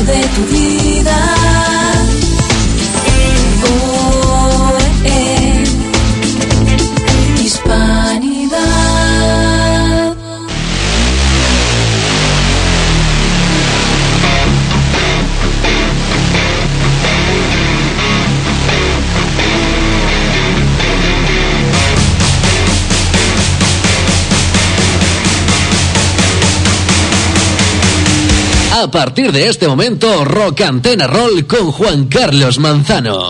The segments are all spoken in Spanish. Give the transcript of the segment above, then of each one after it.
de tu vida. Hispanidad. A partir de este momento, Rock Antena Roll con Juan Carlos Manzano.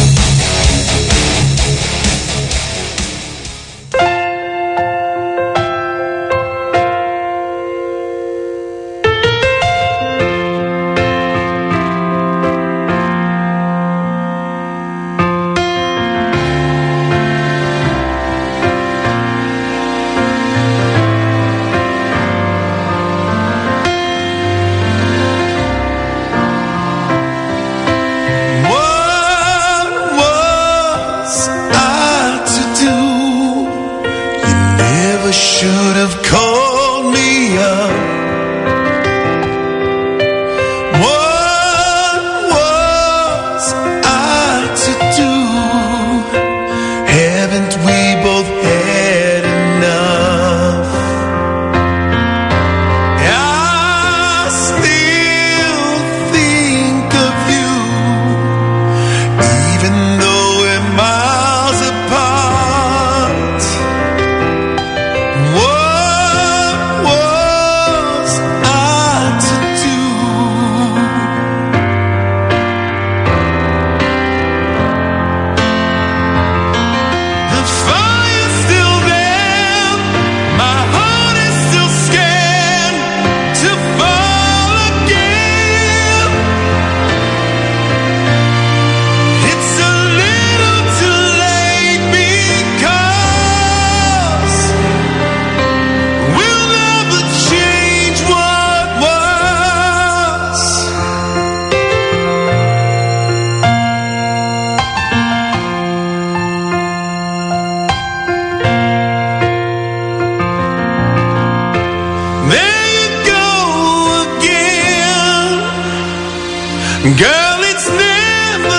Girl, it's never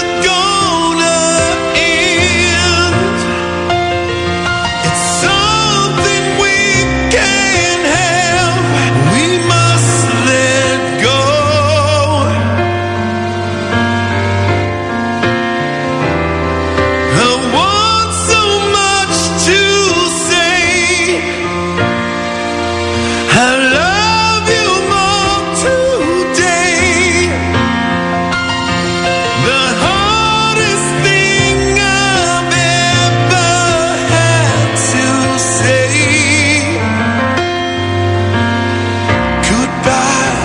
gonna end. It's something we can't have. We must let go. I want so much to say. I love you more today. The hardest thing I've ever had to say. Goodbye.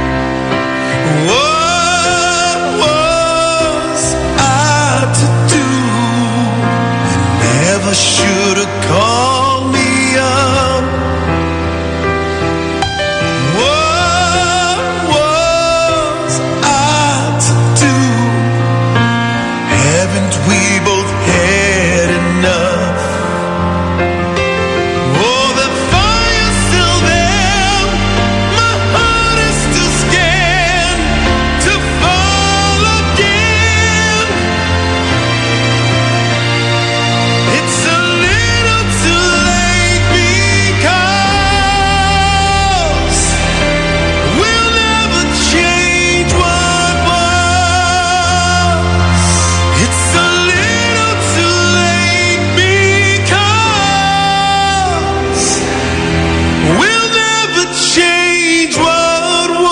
What was I to do? You never should have called me up. What was I to do? Haven't we both had enough? Oh, the fire's still there. My heart is still scared to fall again. It's a little too late because we'll never change what was. It's a little too late because we'll never change what was.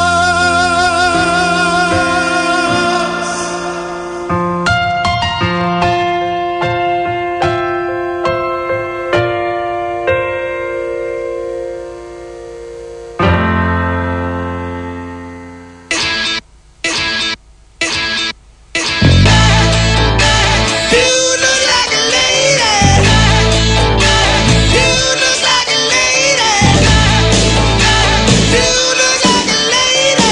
You look like a lady. You look like a lady. You look like a lady.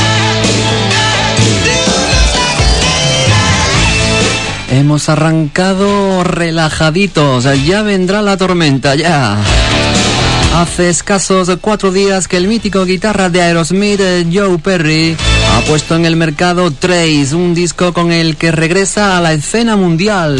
You look like a lady. Hemos arrancado relajaditos, ya vendrá la tormenta, ya. Hace escasos 4 días que el mítico guitarra de Aerosmith, Joe Perry, ha puesto en el mercado Trace, un disco con el que regresa a la escena mundial.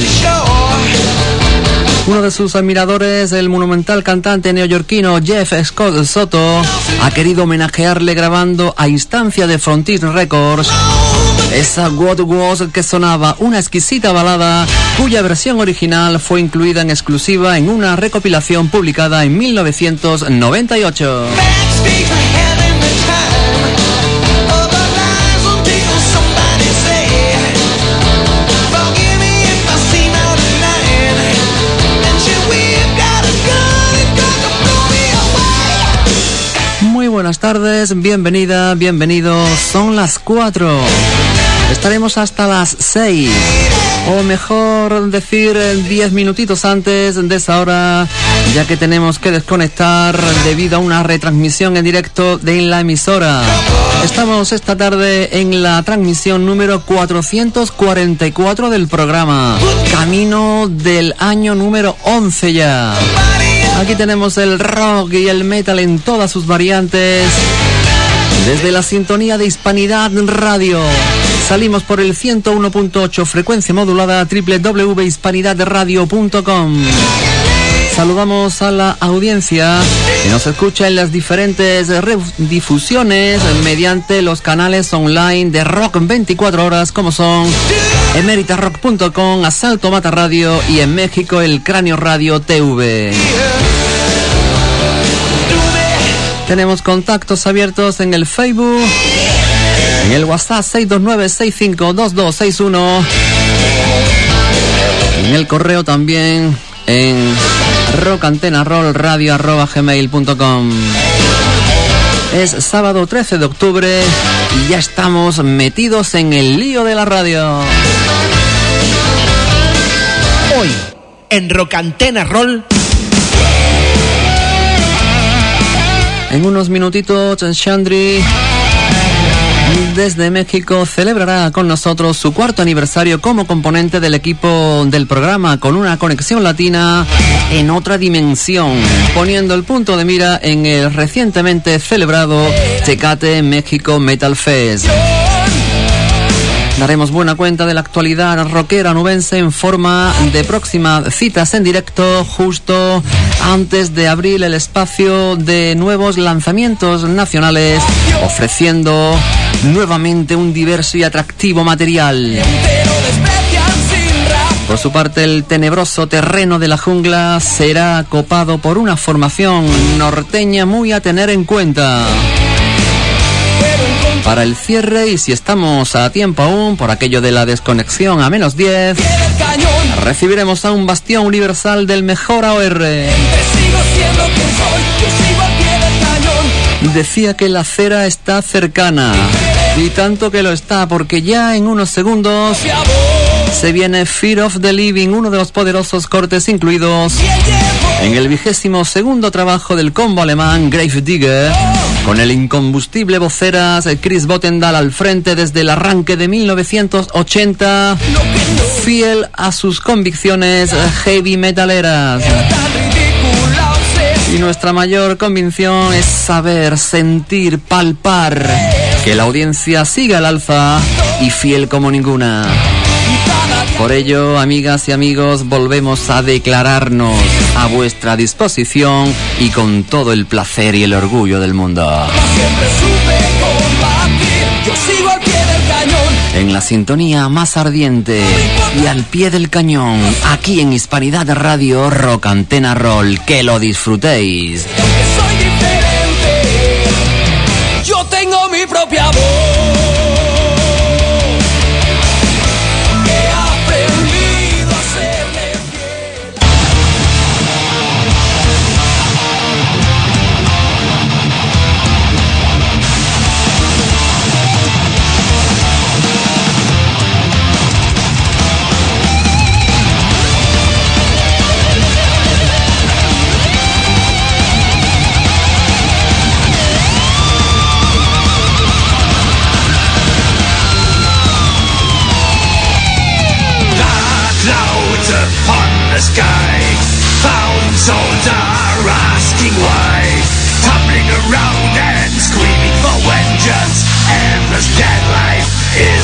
Uno de sus admiradores, el monumental cantante neoyorquino Jeff Scott Soto, ha querido homenajearle grabando a instancia de Frontier Records esa What Was que sonaba, una exquisita balada cuya versión original fue incluida en exclusiva en una recopilación publicada en 1998. Muy buenas tardes, bienvenida, bienvenidos, son las 4. Estaremos hasta las 6, o mejor decir 10 minutitos antes de esa hora, ya que tenemos que desconectar debido a una retransmisión en directo de la emisora. Estamos esta tarde en la transmisión número 444 del programa, camino del año número 11 ya. Aquí tenemos el rock y el metal en todas sus variantes, desde la sintonía de Hispanidad Radio. Salimos por el 101.8 frecuencia modulada www.hispanidadradio.com. Saludamos a la audiencia que nos escucha en las diferentes difusiones mediante los canales online de Rock 24 horas, como son emeritasrock.com, Asalto Mata Radio y en México el Cráneo Radio TV. Tenemos contactos abiertos en el Facebook, en el WhatsApp 629-652261, en el correo también en rockantenarrollradio@gmail.com. Es sábado 13 de octubre y ya estamos metidos en el lío de la radio. Hoy, en Rock Antena Roll. En unos minutitos, Chandri, desde México, celebrará con nosotros su 4º aniversario como componente del equipo del programa, con una conexión latina en otra dimensión, poniendo el punto de mira en el recientemente celebrado Tecate México Metal Fest. Daremos buena cuenta de la actualidad rockera nubense en forma de próximas citas en directo, justo antes de abrir el espacio de nuevos lanzamientos nacionales, ofreciendo nuevamente un diverso y atractivo material. Por su parte, el tenebroso terreno de la jungla será copado por una formación norteña muy a tener en cuenta. Para el cierre, y si estamos a tiempo aún, por aquello de la desconexión a -10, recibiremos a un bastión universal del mejor AOR. Decía que la cera está cercana, y tanto que lo está, porque ya en unos segundos se viene Fear of the Living, uno de los poderosos cortes incluidos en el 22º trabajo del combo alemán Gravedigger, con el incombustible voceras Chris Botendal al frente desde el arranque de 1980, fiel a sus convicciones heavy metaleras. Y nuestra mayor convicción es saber, sentir, palpar que la audiencia siga al alza y fiel como ninguna. Por ello, amigas y amigos, volvemos a declararnos a vuestra disposición y con todo el placer y el orgullo del mundo. Siempre supe combatir, yo sigo al pie del cañón. En la sintonía más ardiente y al pie del cañón, aquí en Hispanidad Radio, Rock Antena Roll, que lo disfrutéis. Porque soy diferente, yo tengo mi propia voz. The sky, found souls are asking why, tumbling around and screaming for vengeance, endless death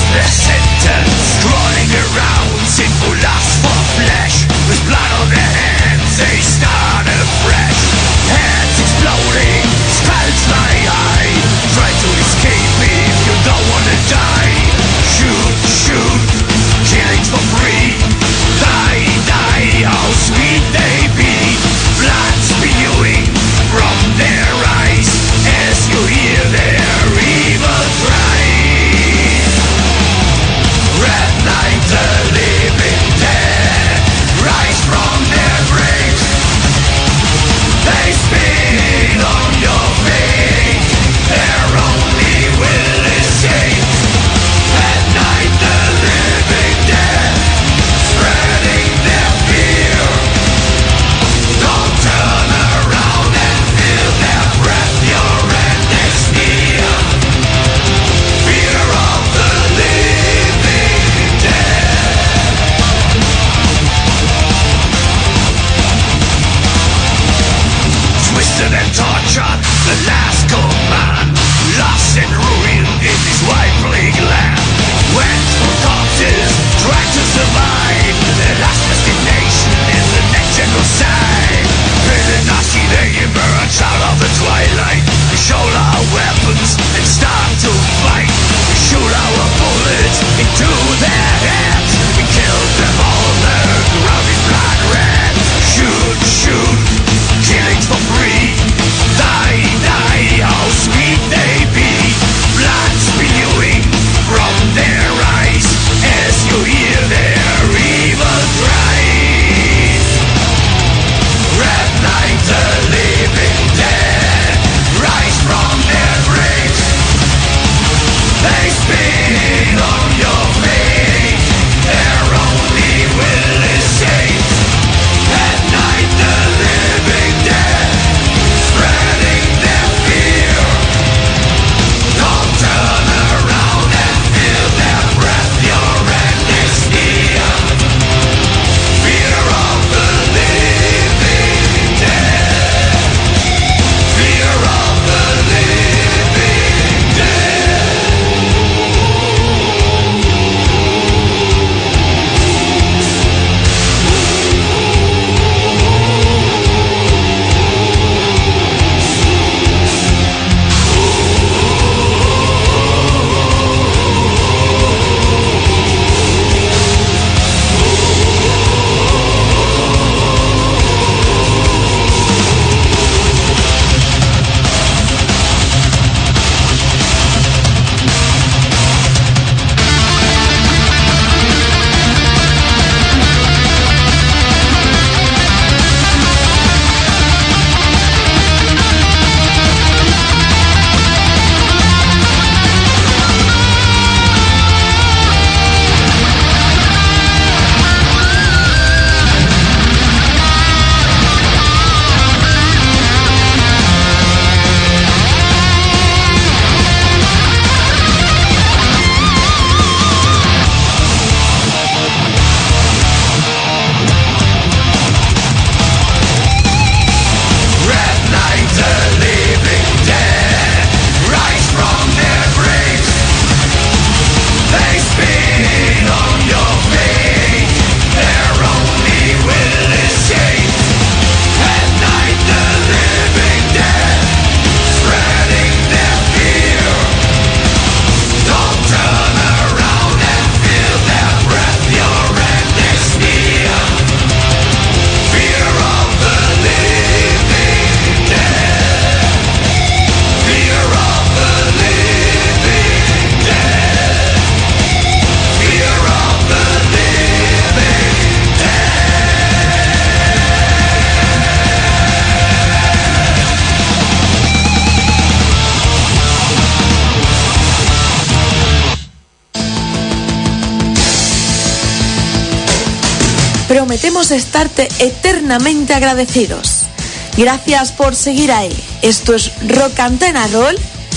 Prometemos estarte eternamente agradecidos. Gracias por seguir ahí. Esto es Rock Antena Roll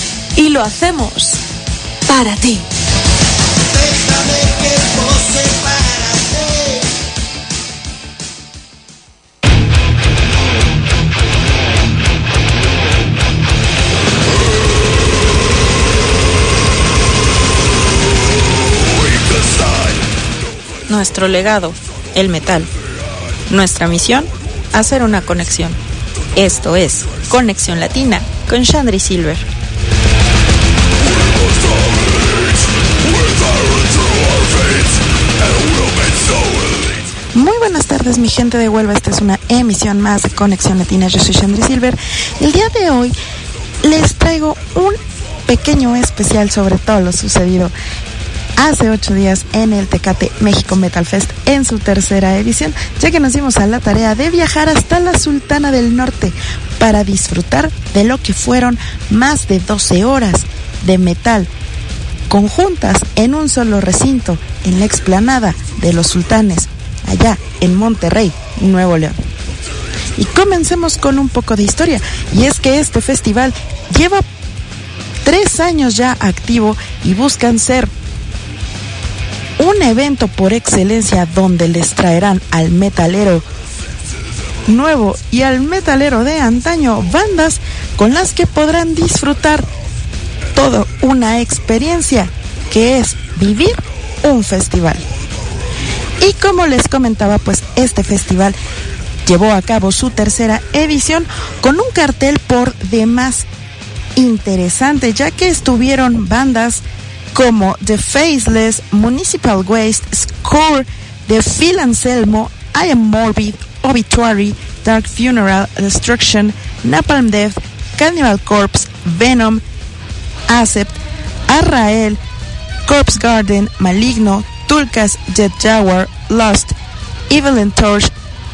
y lo hacemos para ti. Déjame que pose para ti. nuestro legado, el metal. Nuestra misión, hacer una conexión. Esto es Conexión Latina con Chandri Silver. Muy buenas tardes, mi gente de Huelva. Esta es una emisión más de Conexión Latina. Yo soy Chandri Silver. El día de hoy les traigo un pequeño especial sobre todo lo sucedido hace 8 días en el Tecate México Metal Fest en su tercera edición, ya que nos dimos a la tarea de viajar hasta la Sultana del Norte para disfrutar de lo que fueron más de 12 horas de metal conjuntas en un solo recinto en la explanada de los Sultanes, allá en Monterrey, Nuevo León. Y comencemos con un poco de historia, y es que este festival lleva 3 años ya activo y buscan ser un evento por excelencia donde les traerán al metalero nuevo y al metalero de antaño bandas con las que podrán disfrutar toda una experiencia que es vivir un festival. Y como les comentaba, pues este festival llevó a cabo su tercera edición con un cartel por demás interesante, ya que estuvieron bandas como The Faceless, Municipal Waste, Score, The Phil Anselmo, I Am Morbid, Obituary, Dark Funeral, Destruction, Napalm Death, Cannibal Corpse, Venom, Acept, Arrael, Corpse Garden, Maligno, Tulkas, Jet Jaguar, Lost, Evil and Torch,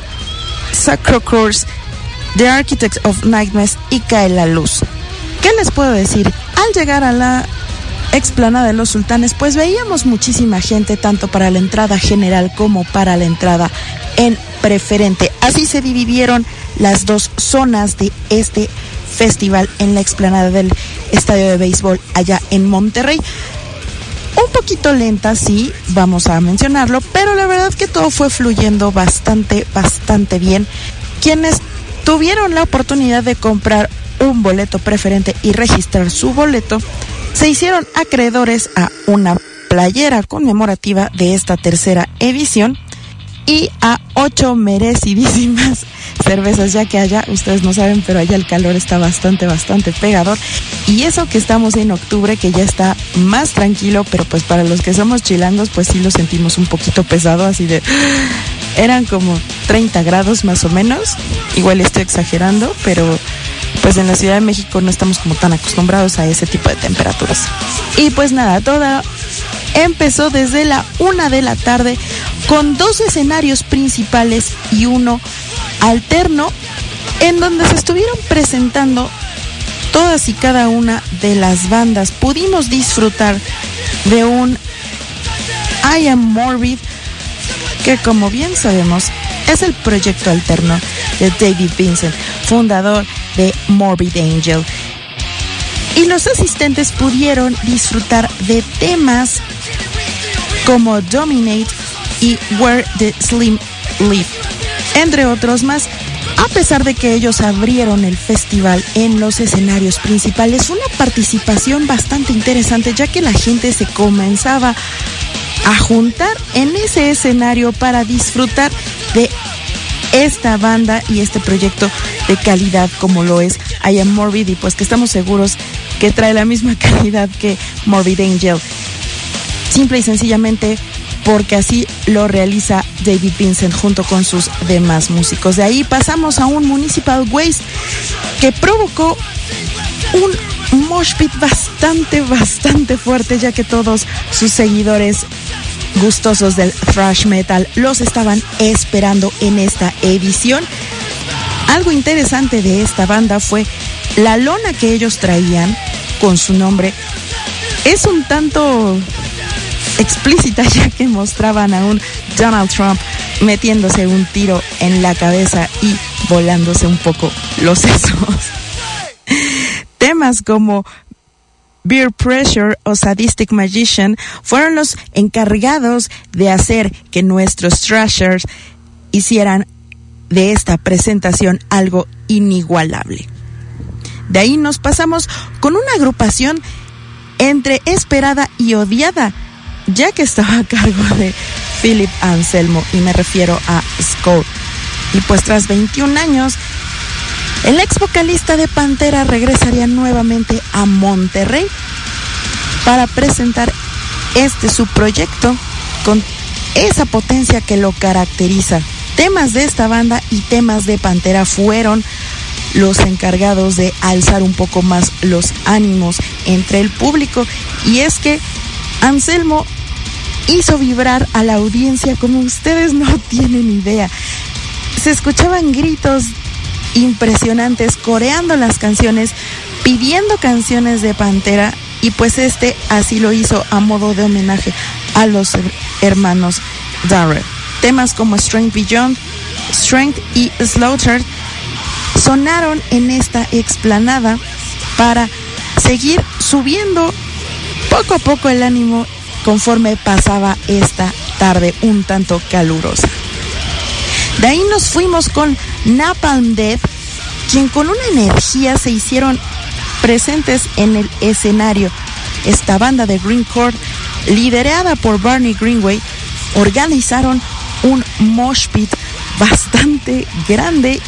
Sacrocurs, The Architects of Nightmares y Cae la Luz. ¿Qué les puedo decir? Al llegar a la explanada de los Sultanes, pues veíamos muchísima gente, tanto para la entrada general como para la entrada en preferente. Así se dividieron las dos zonas de este festival en la explanada del estadio de béisbol allá en Monterrey. Un poquito lenta, sí, vamos a mencionarlo, pero la verdad que todo fue fluyendo bastante bien. Quienes tuvieron la oportunidad de comprar un boleto preferente y registrar su boleto, se hicieron acreedores a una playera conmemorativa de esta tercera edición y a 8 merecidísimas cervezas, ya que allá, ustedes no saben, pero allá el calor está bastante pegador, y eso que estamos en octubre, que ya está más tranquilo, pero pues para los que somos chilangos, pues sí lo sentimos un poquito pesado, así de... Eran como 30 grados más o menos, igual estoy exagerando, pero pues en la Ciudad de México no estamos como tan acostumbrados a ese tipo de temperaturas. Y pues nada, todo empezó desde la 1 de la tarde con 2 escenarios principales y uno alterno, en donde se estuvieron presentando todas y cada una de las bandas. Pudimos disfrutar de un I Am Morbid, que como bien sabemos es el proyecto alterno de David Vincent, fundador de Morbid Angel. Y los asistentes pudieron disfrutar de temas como Dominate y Where the Slim Live, entre otros más. A pesar de que ellos abrieron el festival en los escenarios principales, una participación bastante interesante, ya que la gente se comenzaba a juntar en ese escenario para disfrutar de esta banda y este proyecto de calidad como lo es I Am Morbid, y pues que estamos seguros que trae la misma calidad que Morbid Angel, simple y sencillamente porque así lo realiza David Vincent junto con sus demás músicos. De ahí pasamos a un Municipal Waste que provocó un mosh pit bastante fuerte, ya que todos sus seguidores gustosos del thrash metal los estaban esperando en esta edición. Algo interesante de esta banda fue la lona que ellos traían con su nombre. Es un tanto explícita, ya que mostraban a un Donald Trump metiéndose un tiro en la cabeza y volándose un poco los sesos. Temas como Beer Pressure o Sadistic Magician fueron los encargados de hacer que nuestros thrashers hicieran de esta presentación algo inigualable. De ahí nos pasamos con una agrupación entre esperada y odiada, ya que estaba a cargo de Philip Anselmo, y me refiero a Skull. Y pues tras 21 años, el ex vocalista de Pantera regresaría nuevamente a Monterrey para presentar su proyecto con esa potencia que lo caracteriza. Temas de esta banda y temas de Pantera fueron los encargados de alzar un poco más los ánimos entre el público, y es que Anselmo hizo vibrar a la audiencia como ustedes no tienen idea. Se escuchaban gritos impresionantes, coreando las canciones, pidiendo canciones de Pantera, y pues así lo hizo a modo de homenaje a los hermanos Darrell. Temas como Strength Beyond, Strength y Slaughtered sonaron en esta explanada para seguir subiendo poco a poco el ánimo conforme pasaba esta tarde un tanto calurosa. De ahí nos fuimos con Napalm Death, quien con una energía se hicieron presentes en el escenario. Esta banda de grindcore, liderada por Barney Greenway, organizaron un mosh pit bastante grande,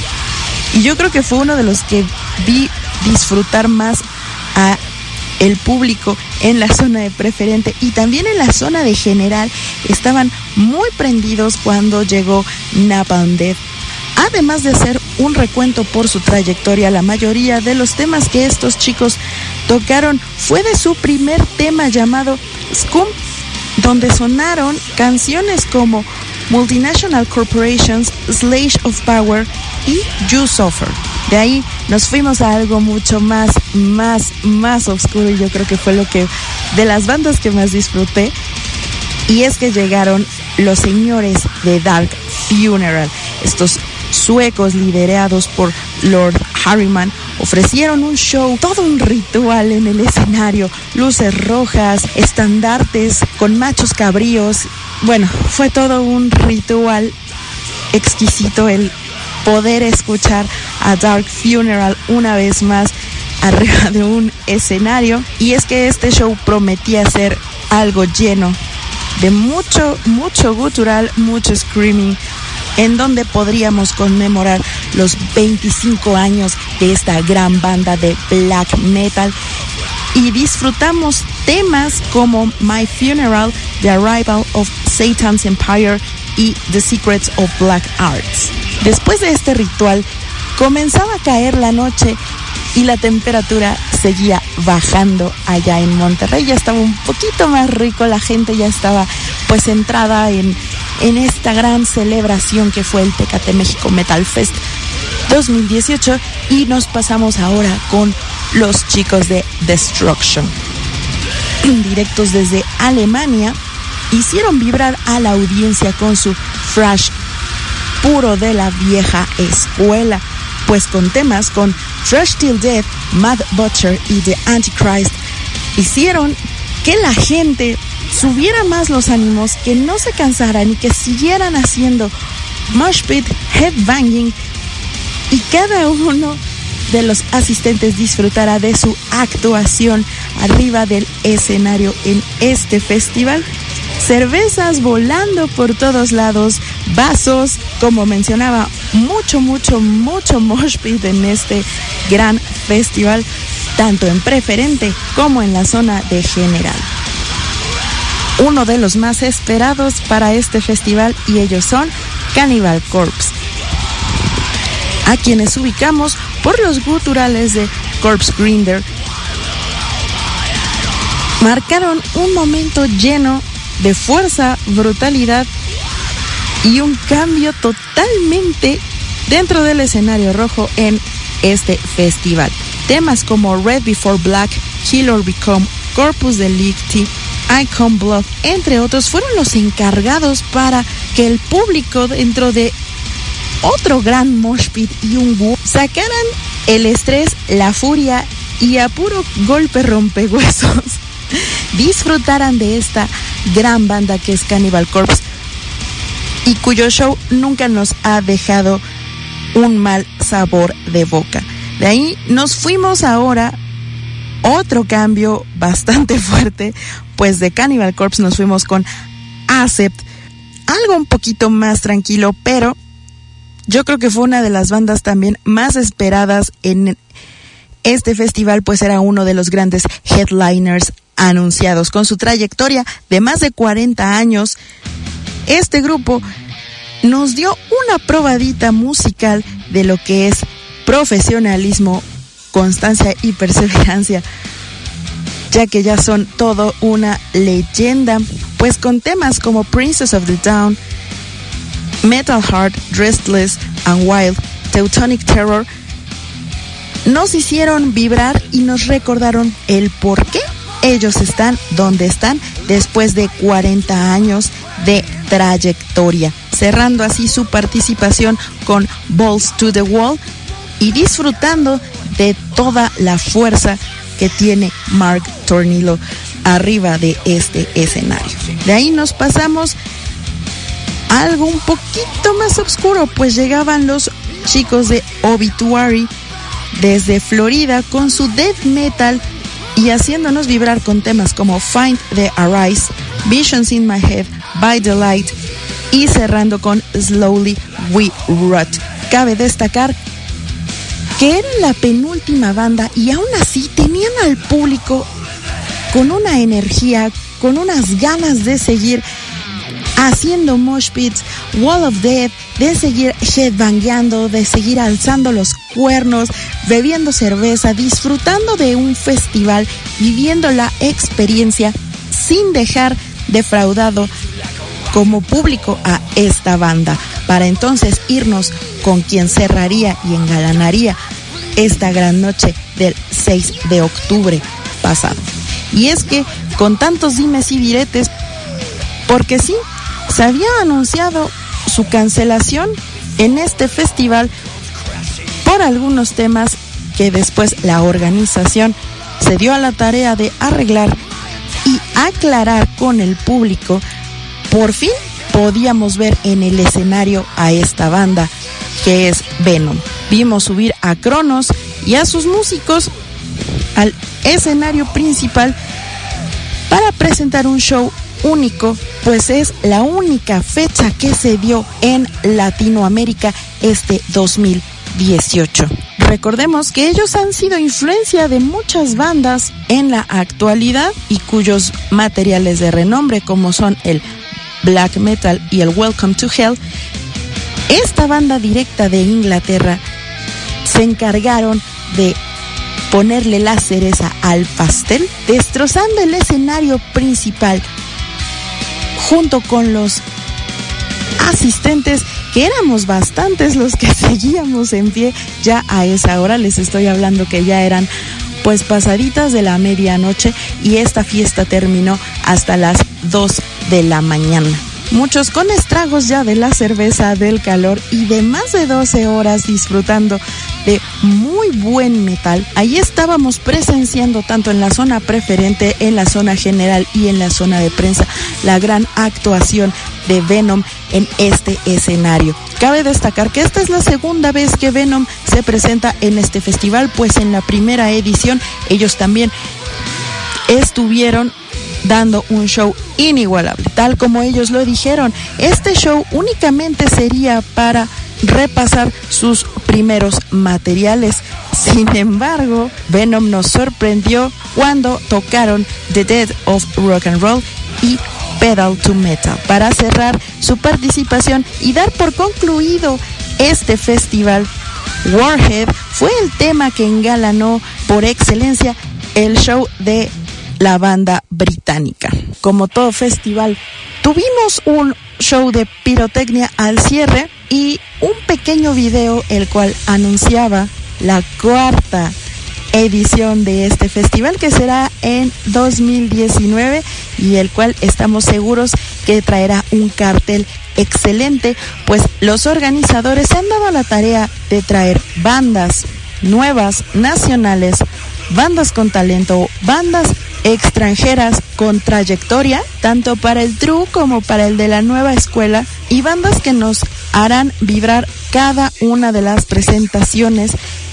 y yo creo que fue uno de los que vi disfrutar más a el público en la zona de preferente y también en la zona de general. Estaban muy prendidos cuando llegó Napalm Death. Además de hacer un recuento por su trayectoria, la mayoría de los temas que estos chicos tocaron fue de su primer tema llamado Scum, donde sonaron canciones como Multinational Corporations, Slash of Power y You Suffer. De ahí nos fuimos a algo mucho más oscuro, y yo creo que fue lo que de las bandas que más disfruté, y es que llegaron los señores de Dark Funeral. Estos suecos liderados por Lord Harriman ofrecieron un show, todo un ritual en el escenario, luces rojas, estandartes con machos cabríos. Bueno, fue todo un ritual exquisito el poder escuchar a Dark Funeral una vez más arriba de un escenario, y es que este show prometía ser algo lleno de mucho gutural, mucho screaming, en donde podríamos conmemorar los 25 años de esta gran banda de black metal, y disfrutamos temas como My Funeral, The Arrival of Satan's Empire y The Secrets of Black Arts. Después de este ritual, comenzaba a caer la noche y la temperatura seguía bajando allá en Monterrey. Ya estaba un poquito más rico, la gente ya estaba pues entrada en esta gran celebración que fue el Tecate México Metal Fest 2018, y nos pasamos ahora con los chicos de Destruction. Directos desde Alemania, hicieron vibrar a la audiencia con su thrash puro de la vieja escuela, pues con temas con Thrash Till Death, Mad Butcher y The Antichrist hicieron que la gente subiera más los ánimos, que no se cansaran y que siguieran haciendo mosh pit, headbanging, y cada uno de los asistentes disfrutara de su actuación arriba del escenario en este festival. Cervezas volando por todos lados, vasos, como mencionaba, mucho mosh pit en este gran festival, tanto en preferente como en la zona de general. Uno de los más esperados para este festival, y ellos son Cannibal Corpse, a quienes ubicamos por los guturales de Corpse Grinder. Marcaron un momento lleno de fuerza, brutalidad y un cambio totalmente dentro del escenario rojo en este festival. Temas como Red Before Black, Kill or Become, Corpus Delicti, Icon Blood, entre otros, fueron los encargados para que el público, dentro de otro gran mosh pit y un sacaran el estrés, la furia, y a puro golpe rompehuesos disfrutaran de esta gran banda que es Cannibal Corpse, y cuyo show nunca nos ha dejado un mal sabor de boca. De ahí nos fuimos ahora, otro cambio bastante fuerte, pues de Cannibal Corpse nos fuimos con Accept, algo un poquito más tranquilo, pero yo creo que fue una de las bandas también más esperadas en este festival, pues era uno de los grandes headliners anunciados. Con su trayectoria de más de 40 años, este grupo nos dio una probadita musical de lo que es profesionalismo, constancia y perseverancia, ya que ya son todo una leyenda, pues con temas como Princess of the Down, Metal Heart, Restless and Wild, Teutonic Terror, nos hicieron vibrar y nos recordaron el por qué ellos están donde están después de 40 años de trayectoria, cerrando así su participación con Balls to the Wall y disfrutando de toda la fuerza que tiene Mark Tornillo arriba de este escenario. De ahí nos pasamos a algo un poquito más oscuro, pues llegaban los chicos de Obituary desde Florida con su death metal y haciéndonos vibrar con temas como Find the Arise, Visions in My Head, By the Light y cerrando con Slowly We Rot. Cabe destacar que era la penúltima banda y aún así tenían al público con una energía, con unas ganas de seguir haciendo mosh pits, Wall of Death, de seguir headbangueando, de seguir alzando los cuernos, bebiendo cerveza, disfrutando de un festival, viviendo la experiencia sin dejar defraudado como público a esta banda, para entonces irnos con quien cerraría y engalanaría esta gran noche del 6 de octubre pasado. Y es que con tantos dimes y diretes, porque sí, se había anunciado su cancelación en este festival por algunos temas que después la organización se dio a la tarea de arreglar y aclarar con el público. Por fin podíamos ver en el escenario a esta banda que es Venom. Vimos subir a Cronos y a sus músicos al escenario principal para presentar un show único, pues es la única fecha que se dio en Latinoamérica este 2018. Recordemos que ellos han sido influencia de muchas bandas en la actualidad y cuyos materiales de renombre como son el black metal y el Welcome to Hell, esta banda directa de Inglaterra se encargaron de ponerle la cereza al pastel, destrozando el escenario principal junto con los asistentes, que éramos bastantes los que seguíamos en pie ya a esa hora. Les estoy hablando que ya eran pues pasaditas de la medianoche y esta fiesta terminó hasta las 2 de la mañana. Muchos con estragos ya de la cerveza, del calor y de más de 12 horas disfrutando de muy buen metal. Ahí estábamos presenciando tanto en la zona preferente, en la zona general y en la zona de prensa la gran actuación de Venom en este escenario. Cabe destacar que esta es la segunda vez que Venom se presenta en este festival, pues en la primera edición ellos también estuvieron dando un show inigualable. Tal como ellos lo dijeron, este show únicamente sería para repasar sus primeros materiales. Sin embargo, Venom nos sorprendió cuando tocaron The Death of Rock and Roll y Pedal to Metal para cerrar su participación y dar por concluido este festival. Warhead fue el tema que engalanó por excelencia el show de la banda británica. Como todo festival, tuvimos un show de pirotecnia al cierre y un pequeño video el cual anunciaba la cuarta edición de este festival, que será en 2019 y el cual estamos seguros que traerá un cartel excelente, pues los organizadores se han dado la tarea de traer bandas nuevas, nacionales, bandas con talento, bandas extranjeras con trayectoria, tanto para el true como para el de la nueva escuela, y bandas que nos harán vibrar cada una de las presentaciones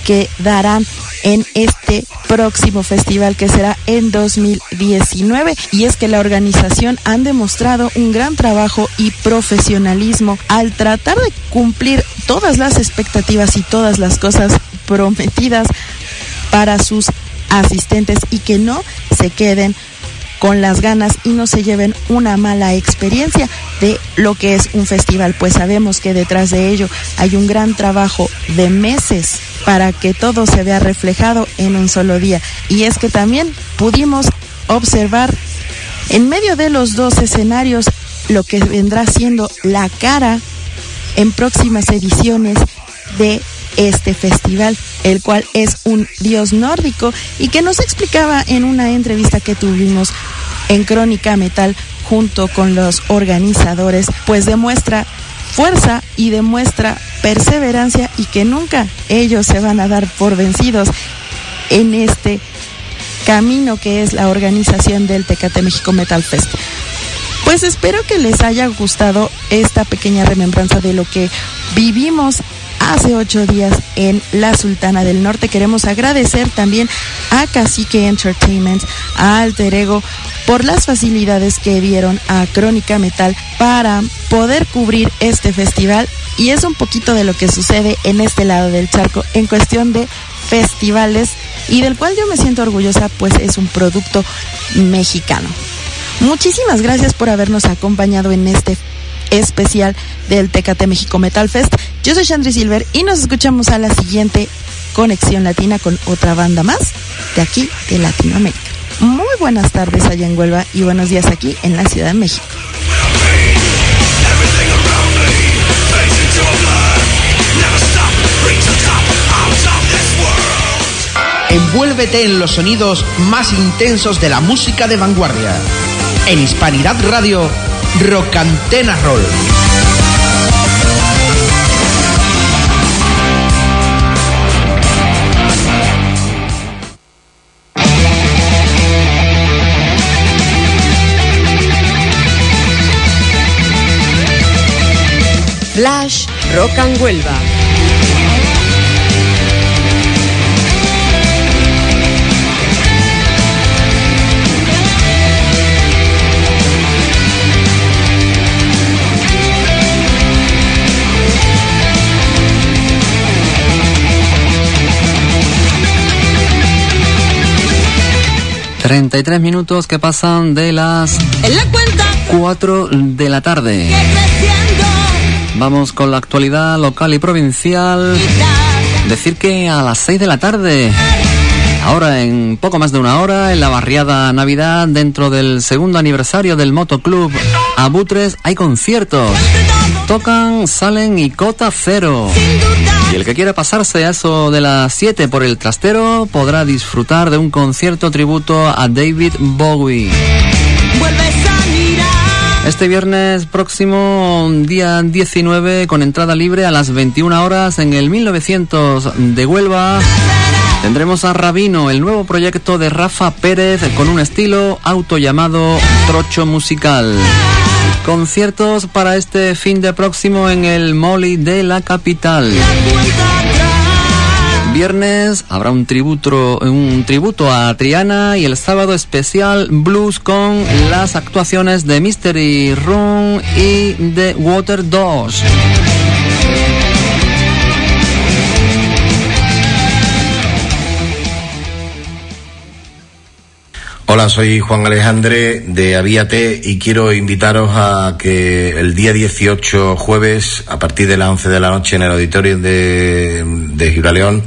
que darán en este próximo festival que será en 2019. Y es que la organización han demostrado un gran trabajo y profesionalismo al tratar de cumplir todas las expectativas y todas las cosas prometidas para sus asistentes y que no se queden con las ganas y no se lleven una mala experiencia de lo que es un festival, pues sabemos que detrás de ello hay un gran trabajo de meses para que todo se vea reflejado en un solo día. Y es que también pudimos observar en medio de los dos escenarios lo que vendrá siendo la cara en próximas ediciones de este festival, el cual es un dios nórdico y que nos explicaba en una entrevista que tuvimos en Crónica Metal junto con los organizadores, pues demuestra fuerza y demuestra perseverancia y que nunca ellos se van a dar por vencidos en este camino que es la organización del Tecate México Metal Fest. Pues espero que les haya gustado esta pequeña remembranza de lo que vivimos hace 8 días en la Sultana del Norte. Queremos agradecer también a Cacique Entertainment, a Alter Ego, por las facilidades que dieron a Crónica Metal para poder cubrir este festival. Y es un poquito de lo que sucede en este lado del charco en cuestión de festivales y del cual yo me siento orgullosa, pues es un producto mexicano. Muchísimas gracias por habernos acompañado en este especial del Tecate México Metal Fest. Yo soy Chandri Silver y nos escuchamos a la siguiente Conexión Latina con otra banda más de aquí de Latinoamérica. Muy buenas tardes allá en Huelva y buenos días aquí en la Ciudad de México. Envuélvete en los sonidos más intensos de la música de vanguardia. En Hispanidad Radio, Rock Antena Roll. Flash Rock and Huelva. ...33 minutos que pasan de las 4 de la tarde. Vamos con la actualidad local y provincial. Decir que a las 6 de la tarde, ahora en poco más de una hora, en la barriada Navidad, dentro del segundo aniversario del Motoclub Abutres, hay conciertos. Tocan, Salen y Cota Cero. Y el que quiera pasarse a eso de las 7 por el Trastero podrá disfrutar de un concierto tributo a David Bowie. Este viernes próximo, día 19, con entrada libre a las 21 horas en el 1900 de Huelva, tendremos a Rabino, el nuevo proyecto de Rafa Pérez con un estilo autollamado trocho musical. Conciertos para este fin de próximo en el Molly de la capital. Viernes habrá un tributo a Triana y el sábado especial blues con las actuaciones de Mystery Room y de Water Dogs. Hola, soy Juan Alejandre de Avíate y quiero invitaros a que el día 18, jueves, a partir de las 11 de la noche en el auditorio de Gibraleón,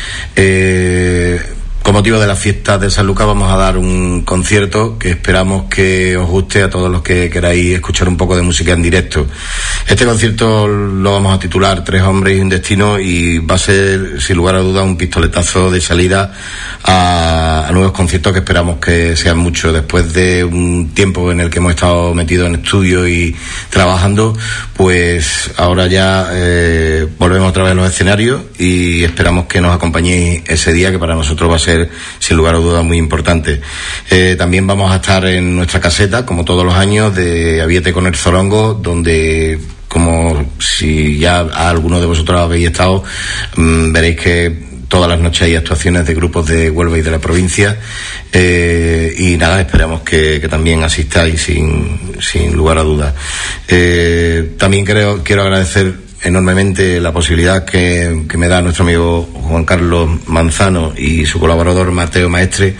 con motivo de las fiestas de San Lucas, vamos a dar un concierto que esperamos que os guste a todos los que queráis escuchar un poco de música en directo. Este concierto lo vamos a titular Tres hombres y un destino y va a ser, sin lugar a dudas, un pistoletazo de salida a nuevos conciertos que esperamos que sean muchos. Después de un tiempo en el que hemos estado metidos en estudio y trabajando, pues ahora ya volvemos otra vez a los escenarios y esperamos que nos acompañéis ese día, que para nosotros va a ser, sin lugar a dudas, muy importante. También vamos a estar en nuestra caseta, como todos los años, de Aviete con el Zorongo, donde, como si ya alguno de vosotros habéis estado, veréis que todas las noches hay actuaciones de grupos de Huelva y de la provincia, y nada, esperamos que también asistáis sin lugar a dudas. También quiero agradecer enormemente la posibilidad que me da nuestro amigo Juan Carlos Manzano y su colaborador Mateo Maestre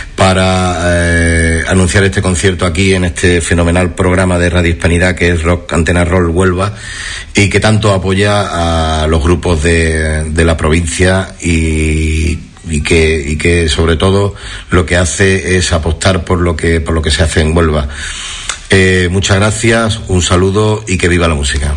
para anunciar este concierto aquí en este fenomenal programa de Radio Hispanidad que es Rock Antena Roll Huelva, y que tanto apoya a los grupos de la provincia y que sobre todo lo que hace es apostar por lo que se hace en Huelva. Muchas gracias, un saludo y que viva la música.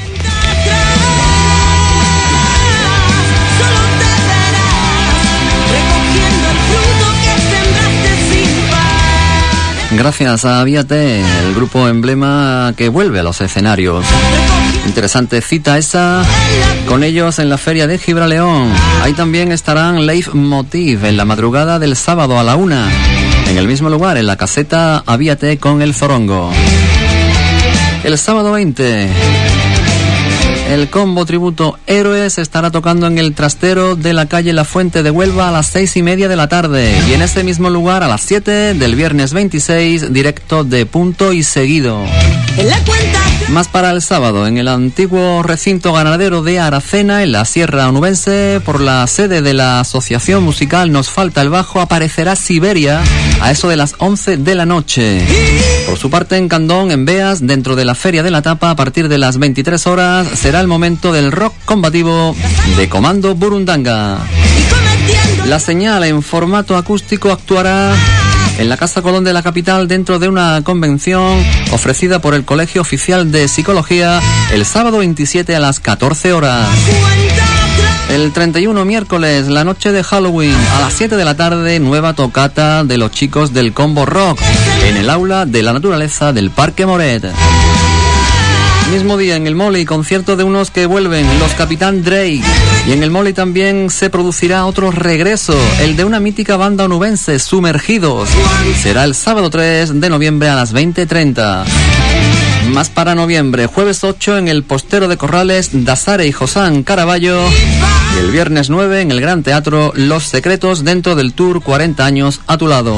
Gracias a Víate, el grupo emblema que vuelve a los escenarios. Interesante cita esa con ellos en la feria de Gibraleón. Ahí también estarán Leitmotiv en la madrugada del sábado a la 1. En el mismo lugar, en la caseta Avíate con el Zorongo. El sábado 20, el combo tributo Héroes estará tocando en el trastero de la calle La Fuente de Huelva a las 6:30 de la tarde. Y en ese mismo lugar a las 7 del viernes 26, directo de Punto y Seguido. Más para el sábado, en el antiguo recinto ganadero de Aracena, en la Sierra Onubense, por la sede de la asociación musical Nos Falta el Bajo, aparecerá Siberia a eso de las 11 de la noche. Por su parte, en Candón, en Beas, dentro de la Feria de la Tapa, a partir de las 23 horas, será el momento del rock combativo de Comando Burundanga. La Señal en formato acústico actuará en la Casa Colón de la capital dentro de una convención ofrecida por el Colegio Oficial de Psicología el sábado 27 a las 14 horas. El 31, miércoles, la noche de Halloween, a las 7 de la tarde, nueva tocata de los chicos del Combo Rock en el Aula de la Naturaleza del Parque Moret. Mismo día en el Molly, concierto de unos que vuelven, los Capitán Drake. Y en el Molly también se producirá otro regreso, el de una mítica banda onubense, Sumergidos. Será el sábado 3 de noviembre a las 20:30. Más para noviembre, jueves 8 en el Postero de Corrales, Dasare y Josán Caraballo. Y el viernes 9 en el Gran Teatro, Los Secretos, dentro del Tour 40 años a tu lado.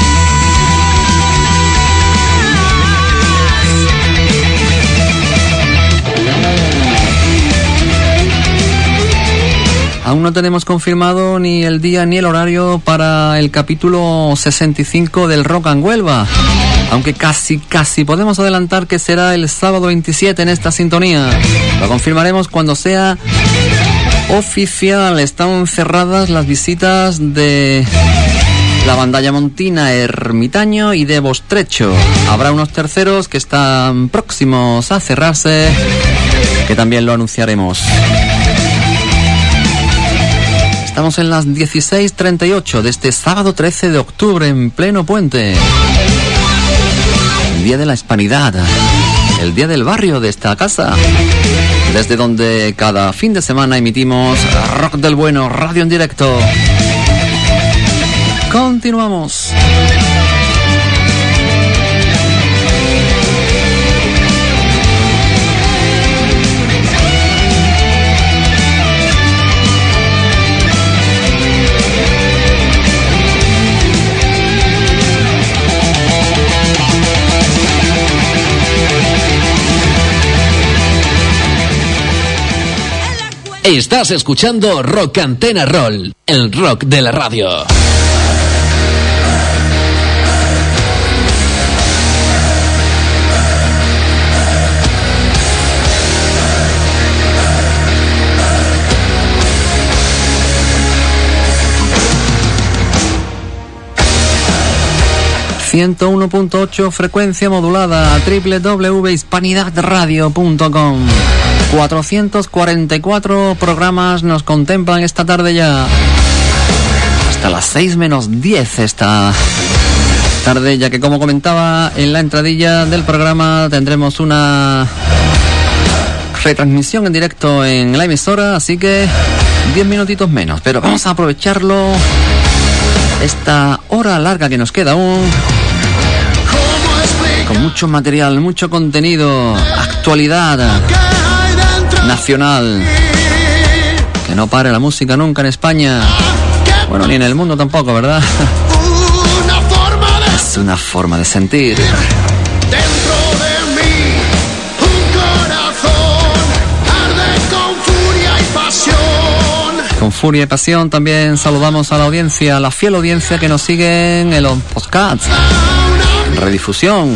Aún no tenemos confirmado ni el día ni el horario para el capítulo 65 del Rock and Huelva, aunque casi podemos adelantar que será el sábado 27 en esta sintonía. Lo confirmaremos cuando sea oficial. Están cerradas las visitas de la Bandalla Montina, Ermitaño y de Bostrecho. Habrá unos terceros que están próximos a cerrarse, que también lo anunciaremos. Estamos en las 16:38 de este sábado 13 de octubre, en pleno puente. El día de la hispanidad, el día del barrio de esta casa, desde donde cada fin de semana emitimos Rock del Bueno, radio en directo. Continuamos. Estás escuchando Rock Antena Roll, el rock de la radio. ...101.8 frecuencia modulada... www.hispanidadradio.com... 444 programas nos contemplan esta tarde ya. Hasta las 6 menos 10 esta tarde, ya que como comentaba en la entradilla del programa, tendremos una retransmisión en directo en la emisora, así que 10 minutitos menos, pero vamos a aprovecharlo, esta hora larga que nos queda aún, con mucho material, mucho contenido, actualidad nacional, Que no pare la música nunca en España. Bueno, ni en el mundo tampoco, ¿verdad? Es una forma de sentir. Dentro de mí, un corazón arde con furia y pasión. Con furia y pasión también saludamos a la audiencia, a la fiel audiencia que nos sigue en los podcasts, en redifusión,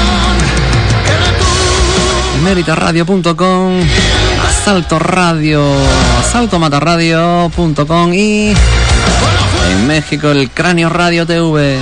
en meritaradio.com, Asalto Radio, asaltomataradio.com y en México el Cráneo Radio TV.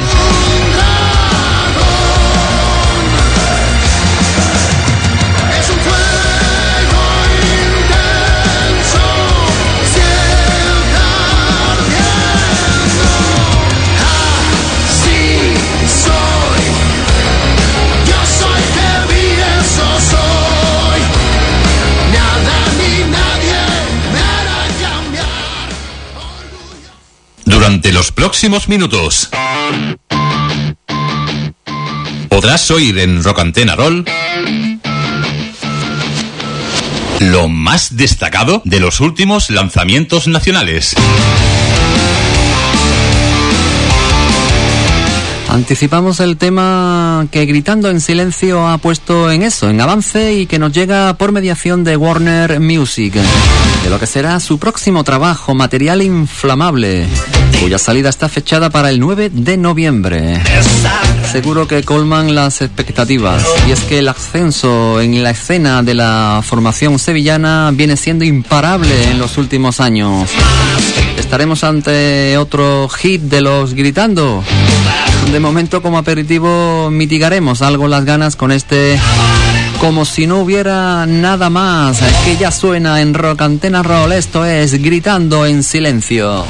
Durante los próximos minutos podrás oír en Rock Antena Roll lo más destacado de los últimos lanzamientos nacionales. Anticipamos el tema que Gritando en Silencio ha puesto en eso, en avance, y que nos llega por mediación de Warner Music, de lo que será su próximo trabajo, Material Inflamable, cuya salida está fechada para el 9 de noviembre. Seguro que colman las expectativas, y es que el ascenso en la escena de la formación sevillana viene siendo imparable en los últimos años. Estaremos ante otro hit de los Gritando. De momento, como aperitivo, mitigaremos algo las ganas con este Como si no hubiera nada más, que ya suena en Rock Antena Roll. Esto es Gritando en Silencio.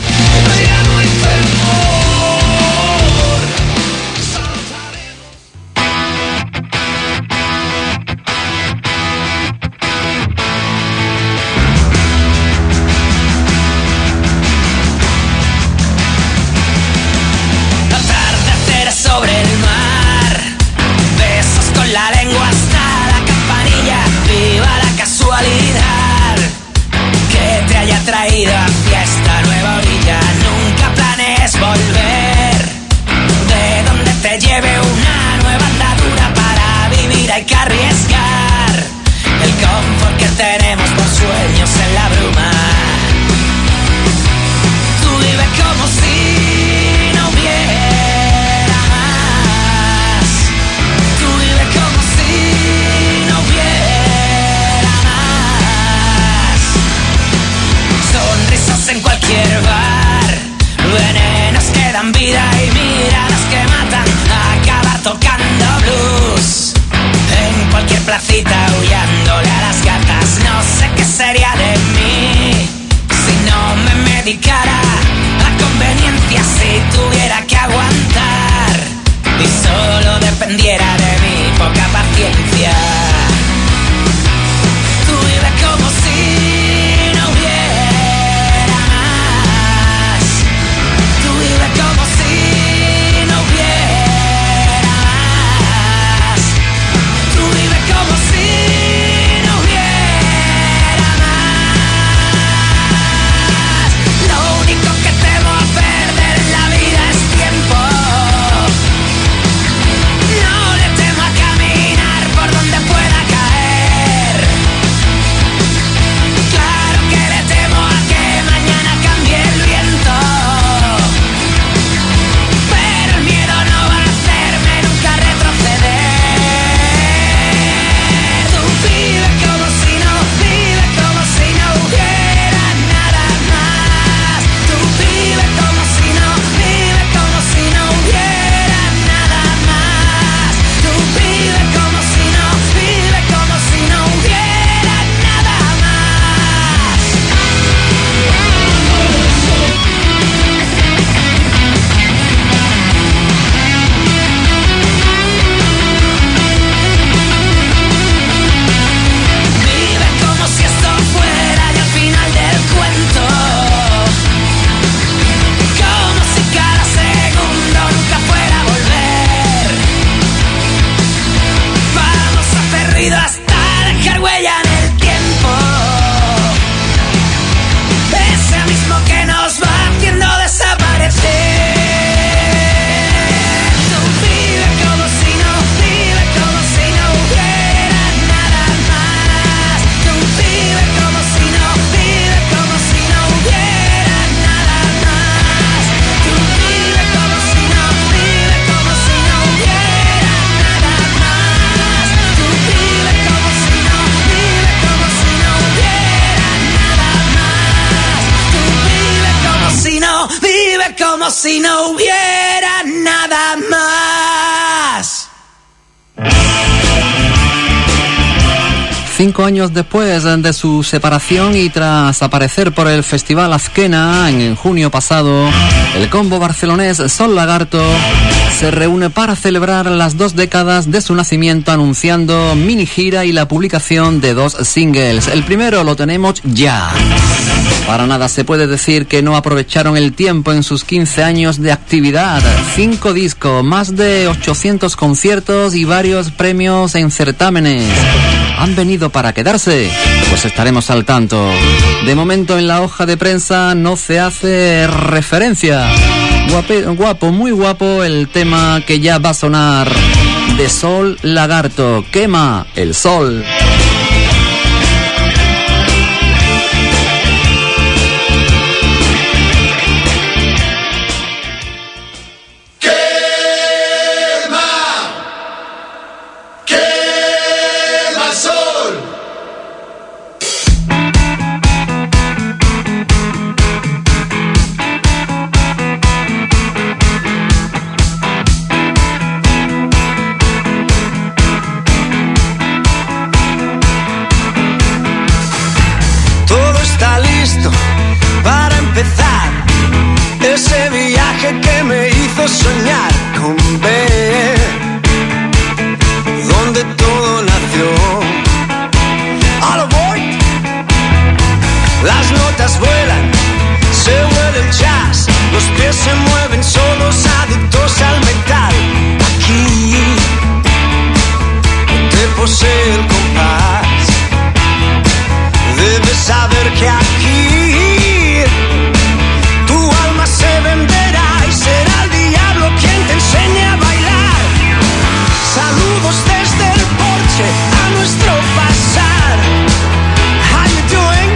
Hacia esta nueva orilla, nunca planees volver. De donde te lleve una nueva andadura, para vivir hay que arriesgar. El confort que tenemos por sueños en la bruma. Tú vive como si no hubiera más. Tú vive como si no hubiera más. Sonrisas en cualquier bar, venenos que dan vida y miradas que matan. Acabar tocando blues en cualquier placita, huyándole a las gatas. No sé qué sería de mí si no me medicara a conveniencia, si tuviera que aguantar y solo dependiera de mi poca paciencia. Tú vive como si no hubiera más. Tú vive como si no hubiera más. Tú vive como si no hubiera más. Lo único que temo a perder en la vida es tiempo. No le temo a caminar por donde pueda caer. Claro que le temo a que mañana cambie el viento, pero el miedo no va a hacerme nunca retroceder. Tú vive como si no hubiera nada más. Tú vive como si no hubiera nada más. Tú vive como si no hubiera nada más. Vive como si esto fuera ya el final del cuento, como si cada segundo nunca fuera a volver. Vamos a hacer ruido hasta dejar huella en el tiempo. si no hubiera nada más. 5 años después de su separación y tras aparecer por el Festival Azkena en junio pasado, el combo barcelonés Sol Lagarto se reúne para celebrar las 2 décadas de su nacimiento, anunciando mini gira y la publicación de 2 singles. El primero lo tenemos ya. Para nada se puede decir que no aprovecharon el tiempo en sus 15 años de actividad. 5 discos, más de 800 conciertos y varios premios en certámenes. ¿Han venido para quedarse? Pues estaremos al tanto. De momento en la hoja de prensa no se hace referencia. Guapo, muy guapo el tema que ya va a sonar de Sol Lagarto. Quema el sol. Para empezar ese viaje que me hizo soñar con ver donde todo nació. A lo voy, las notas vuelan, se huele el jazz, los pies se mueven solos, adictos al metal. Aquí te posee el compás, debes saber que aquí se venderá y será el diablo quien te enseñe a bailar. Saludos desde el porche a nuestro pasar. How you doing?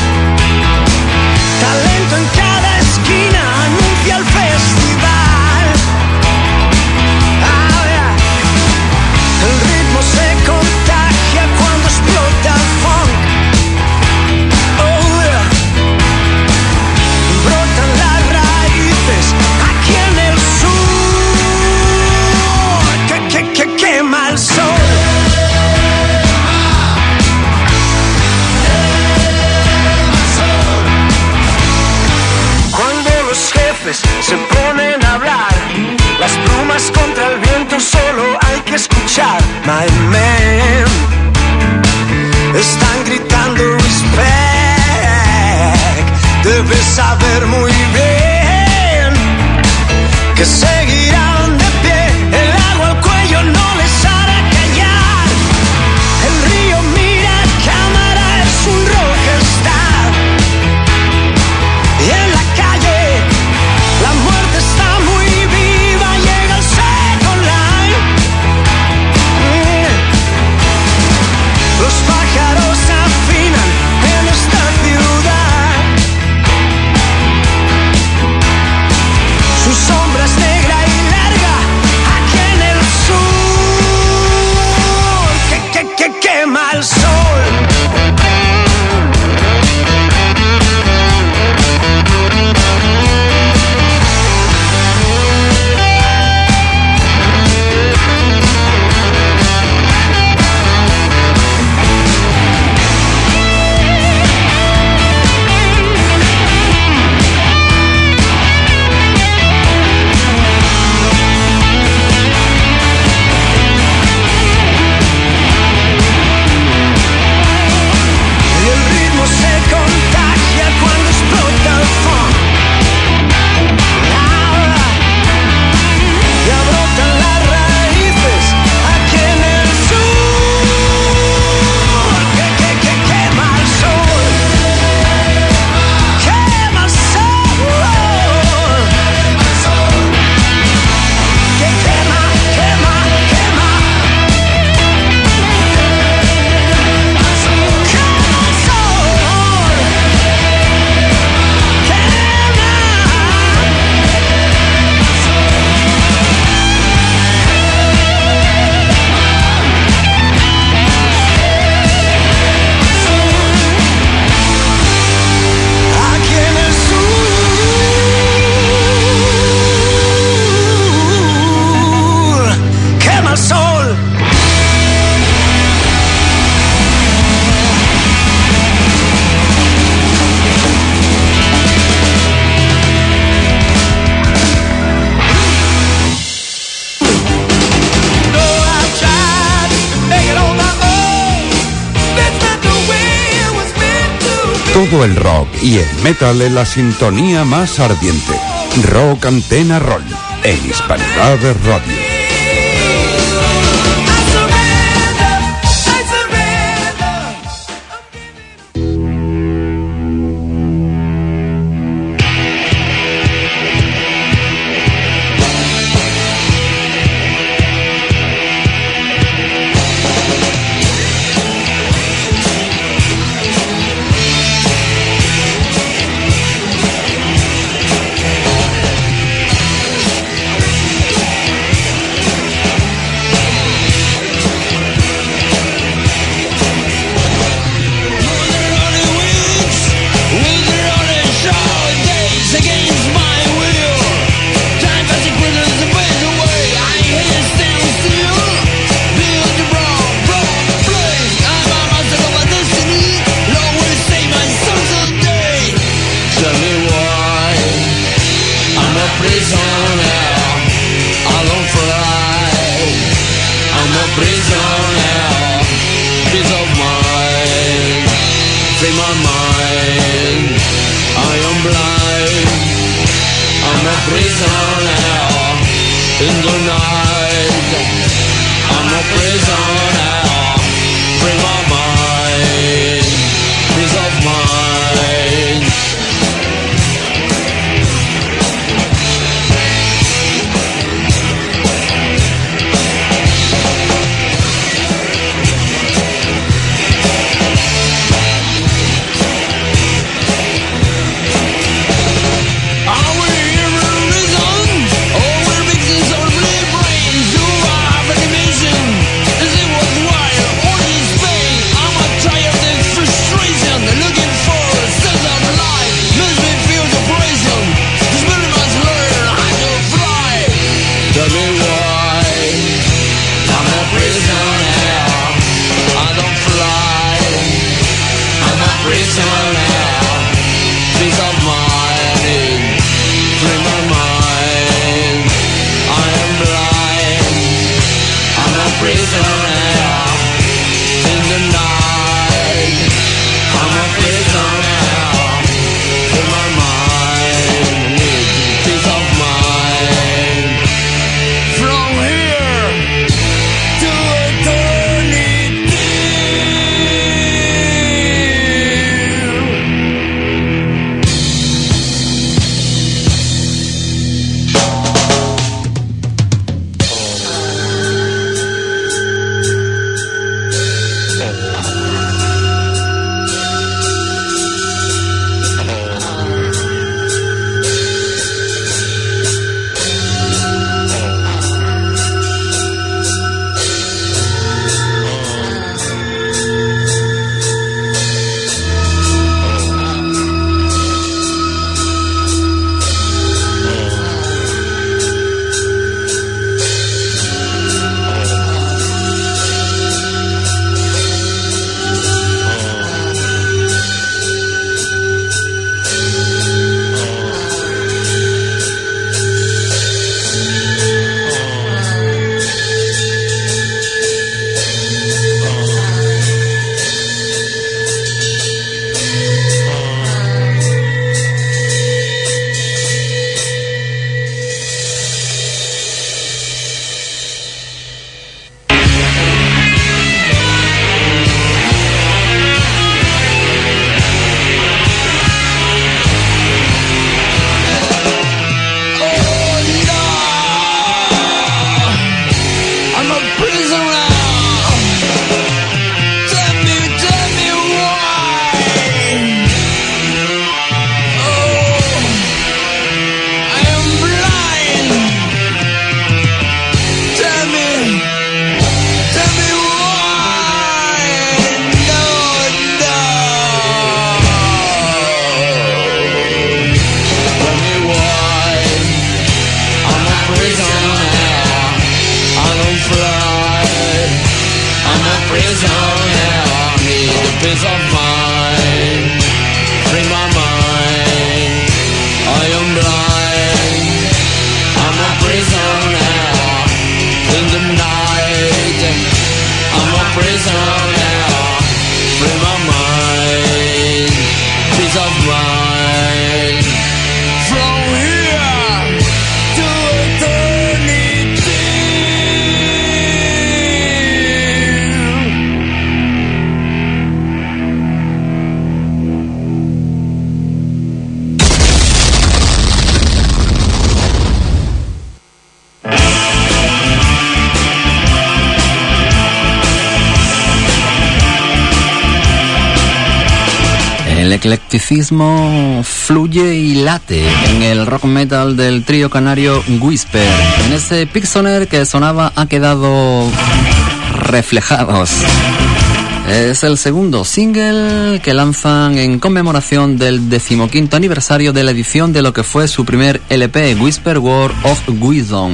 Talento en cada esquina anuncia el festival. Oh, yeah. El ritmo se contagia cuando explota el funk. Oh, yeah. Brotan las aquí en el sur, que quema el sol. Todo el rock y el metal en la sintonía más ardiente. Rock Antena Roll, en Hispanidad Radio. Free my mind, El eclecticismo fluye y late en el rock metal del trío canario Whisper. En ese Pixoner que sonaba ha quedado Reflejados. Es el segundo single que lanzan en conmemoración del 15º aniversario de la edición de lo que fue su primer LP, Whisper Word of Wisdom.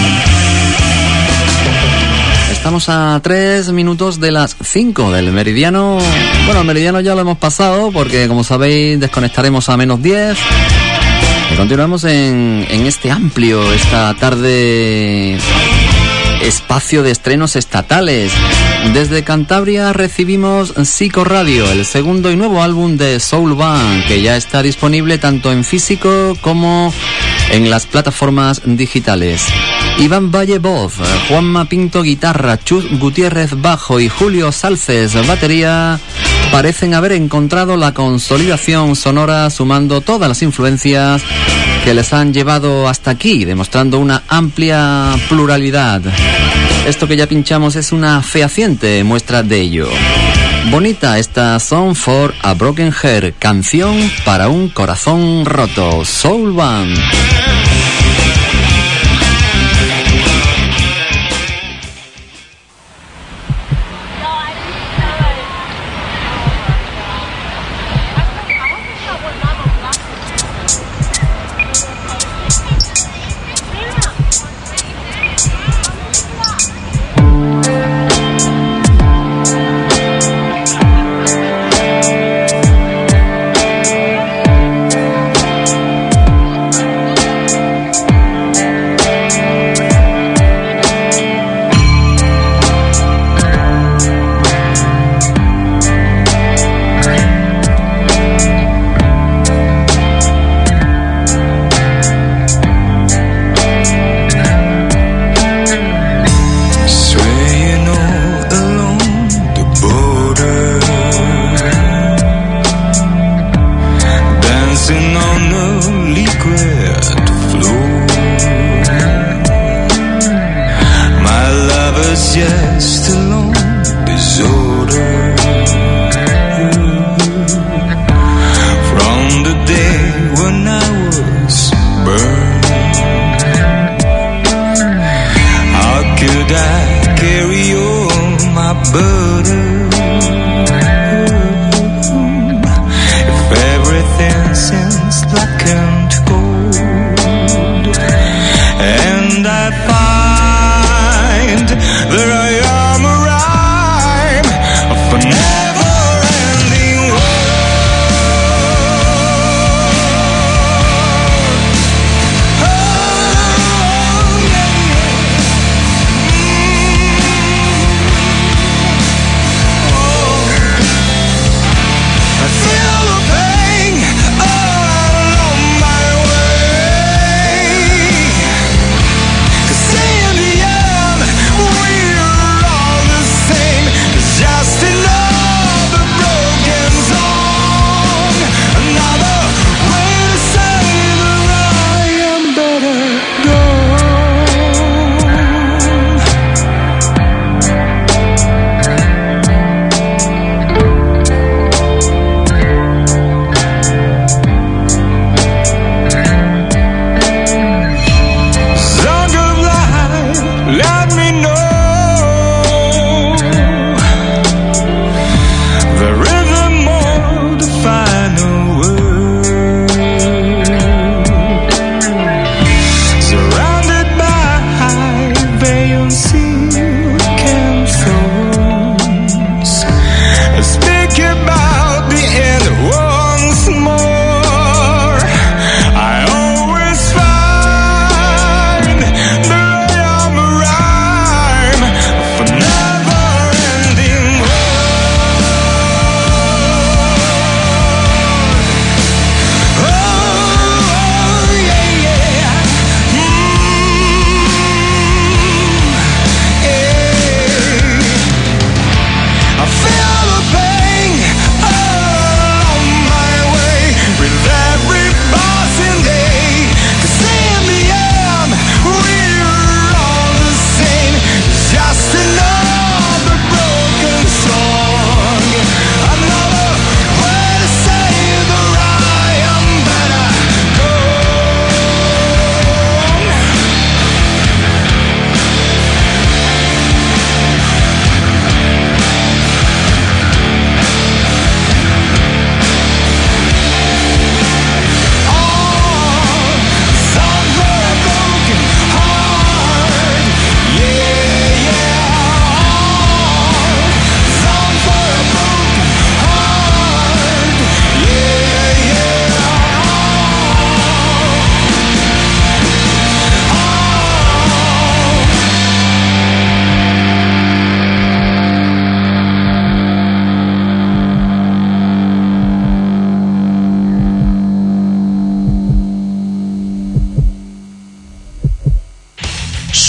Estamos a 3 minutos de las 5 del meridiano. Bueno, el meridiano ya lo hemos pasado porque, como sabéis, desconectaremos a -10. Y continuamos en este amplio, esta tarde, espacio de estrenos estatales. Desde Cantabria recibimos Psico Radio, el segundo y nuevo álbum de Soul Band, que ya está disponible tanto en físico como en las plataformas digitales. Iván Valle voz, Juanma Pinto guitarra, Chus Gutiérrez bajo y Julio Salces batería parecen haber encontrado la consolidación sonora, sumando todas las influencias que les han llevado hasta aquí, demostrando una amplia pluralidad. Esto que ya pinchamos es una fehaciente muestra de ello. Bonita esta Song for a Broken Heart, canción para un corazón roto, Soul Band.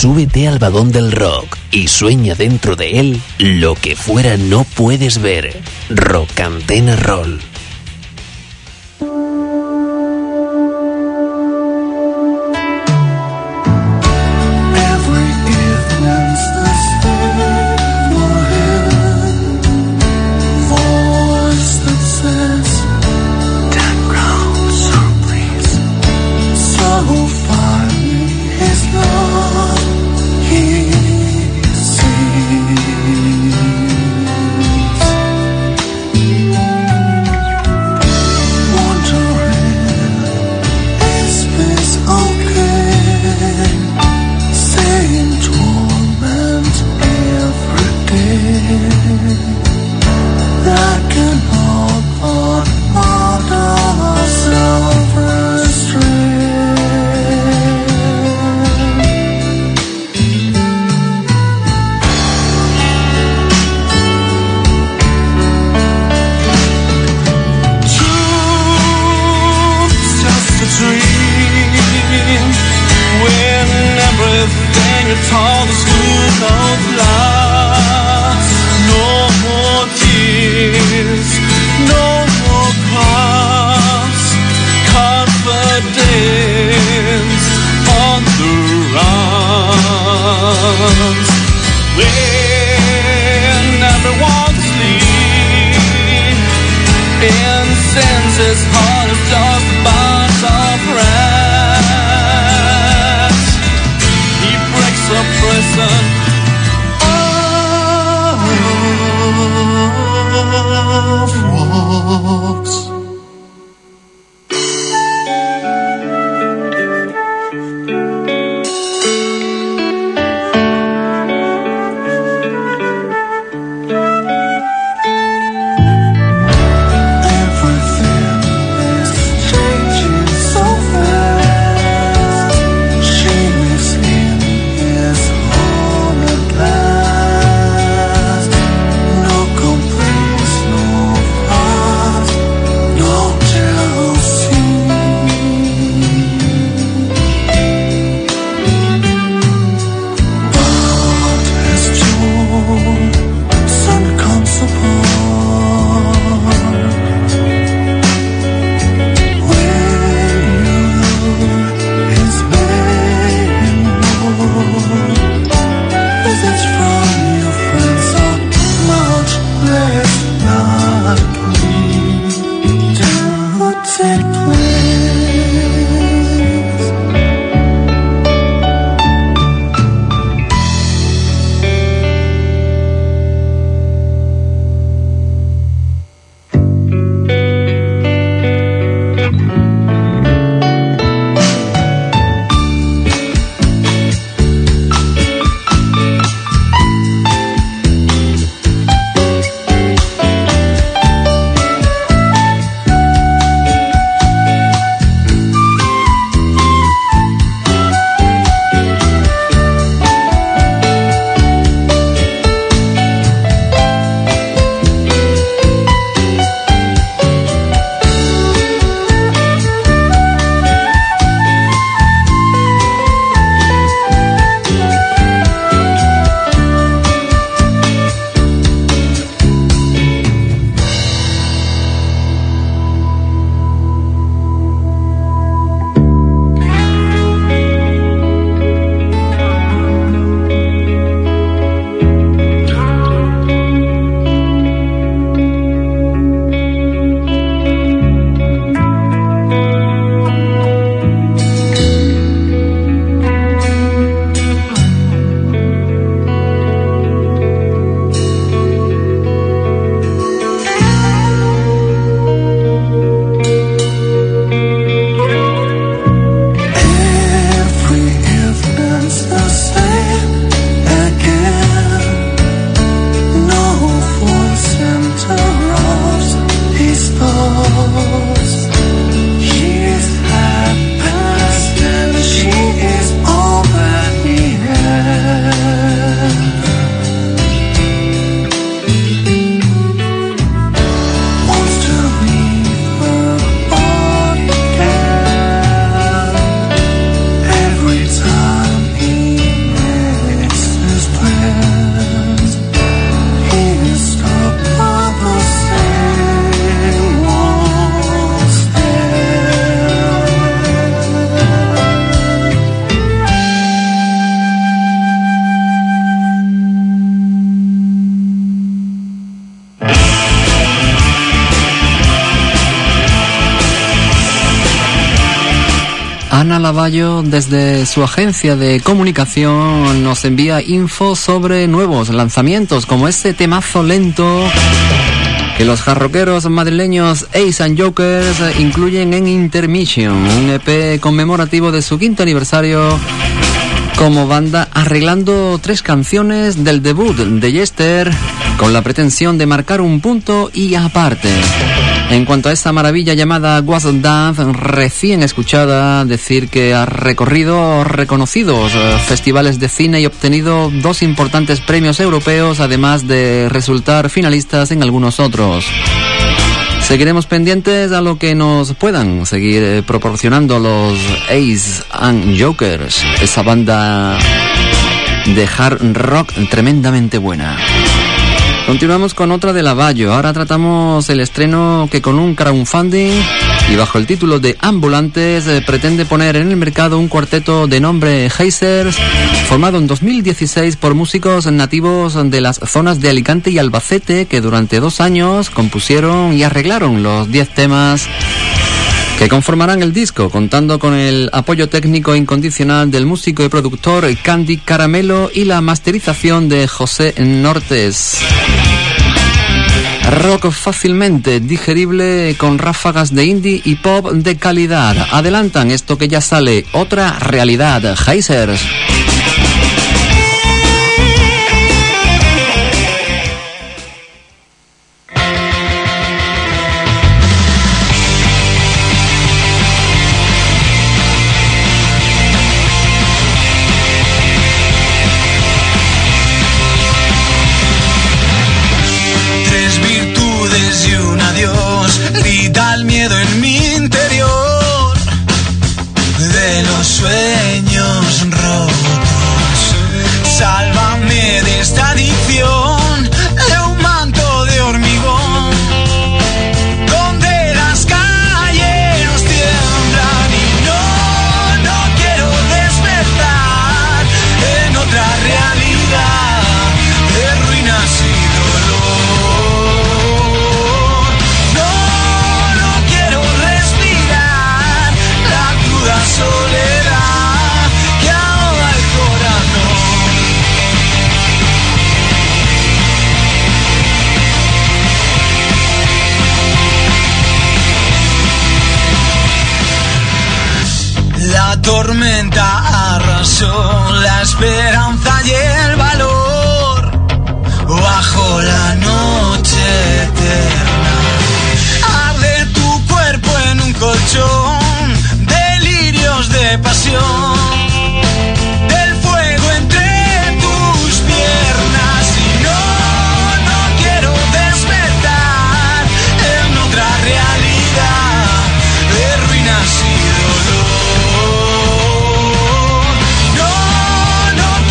Súbete al vagón del rock y sueña dentro de él lo que fuera no puedes ver. Rock Antena Roll. Lavallo, desde su agencia de comunicación, nos envía info sobre nuevos lanzamientos, como este temazo lento que los jarroqueros madrileños Ace and Jokers incluyen en Intermission, un EP conmemorativo de su 5º aniversario como banda, arreglando 3 canciones del debut de Jester con la pretensión de marcar un punto y aparte. En cuanto a esta maravilla llamada What's Dance, recién escuchada, decir que ha recorrido reconocidos festivales de cine y obtenido 2 importantes premios europeos, además de resultar finalistas en algunos otros. Seguiremos pendientes a lo que nos puedan seguir proporcionando los Ace and Jokers, esa banda de hard rock tremendamente buena. Continuamos con otra de Lavallo. Ahora tratamos el estreno que con un crowdfunding y bajo el título de Ambulantes pretende poner en el mercado un cuarteto de nombre Hazers, formado en 2016 por músicos nativos de las zonas de Alicante y Albacete, que durante 2 años compusieron y arreglaron los 10 temas que conformarán el disco, contando con el apoyo técnico incondicional del músico y productor Candy Caramelo y la masterización de José Nortes. Rock fácilmente digerible con ráfagas de indie y pop de calidad. Adelantan esto que ya sale, Otra Realidad, Hazers. Sueños rotos, sálvame de esta adicción, de un manto de hormigón, donde las calles nos tiemblan y no quiero despertar en otra realidad de ruinas y dolor. No quiero respirar la cruda soledad. La tormenta arrasó la esperanza y el valor bajo la noche eterna. Arde tu cuerpo en un colchón, delirios de pasión, del fuego entre tus piernas. Y no quiero despertar en otra realidad de ruinas y dolor. No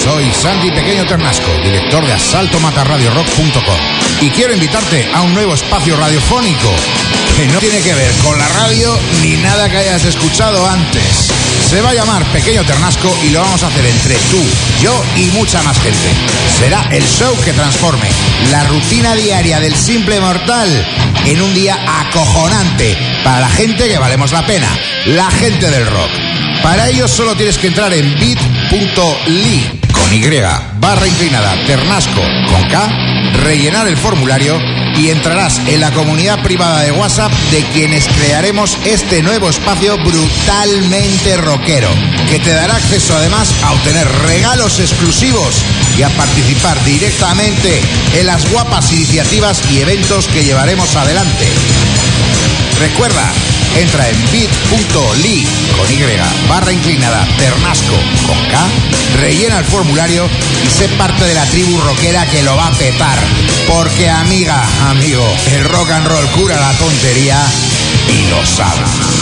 Soy Santi Pequeño Ternasco, director de asaltomatarradiorock.com, y quiero invitarte a un nuevo espacio radiofónico que no tiene que ver con la radio ni nada que hayas escuchado antes. Se va a llamar Pequeño Ternasco y lo vamos a hacer entre tú, yo y mucha más gente. Será el show que transforme la rutina diaria del simple mortal en un día acojonante para la gente que valemos la pena, la gente del rock. Para ello solo tienes que entrar en bit.ly con Y, /inclinada, Ternasco con K, rellenar el formulario y entrarás en la comunidad privada de WhatsApp de quienes crearemos este nuevo espacio brutalmente rockero, que te dará acceso además a obtener regalos exclusivos y a participar directamente en las guapas iniciativas y eventos que llevaremos adelante. Recuerda, entra en bit.ly con Y, /inclinada, Ternasco con K, rellena el formulario y sé parte de la tribu rockera que lo va a petar. Porque amiga, amigo, el rock and roll cura la tontería y lo sabe.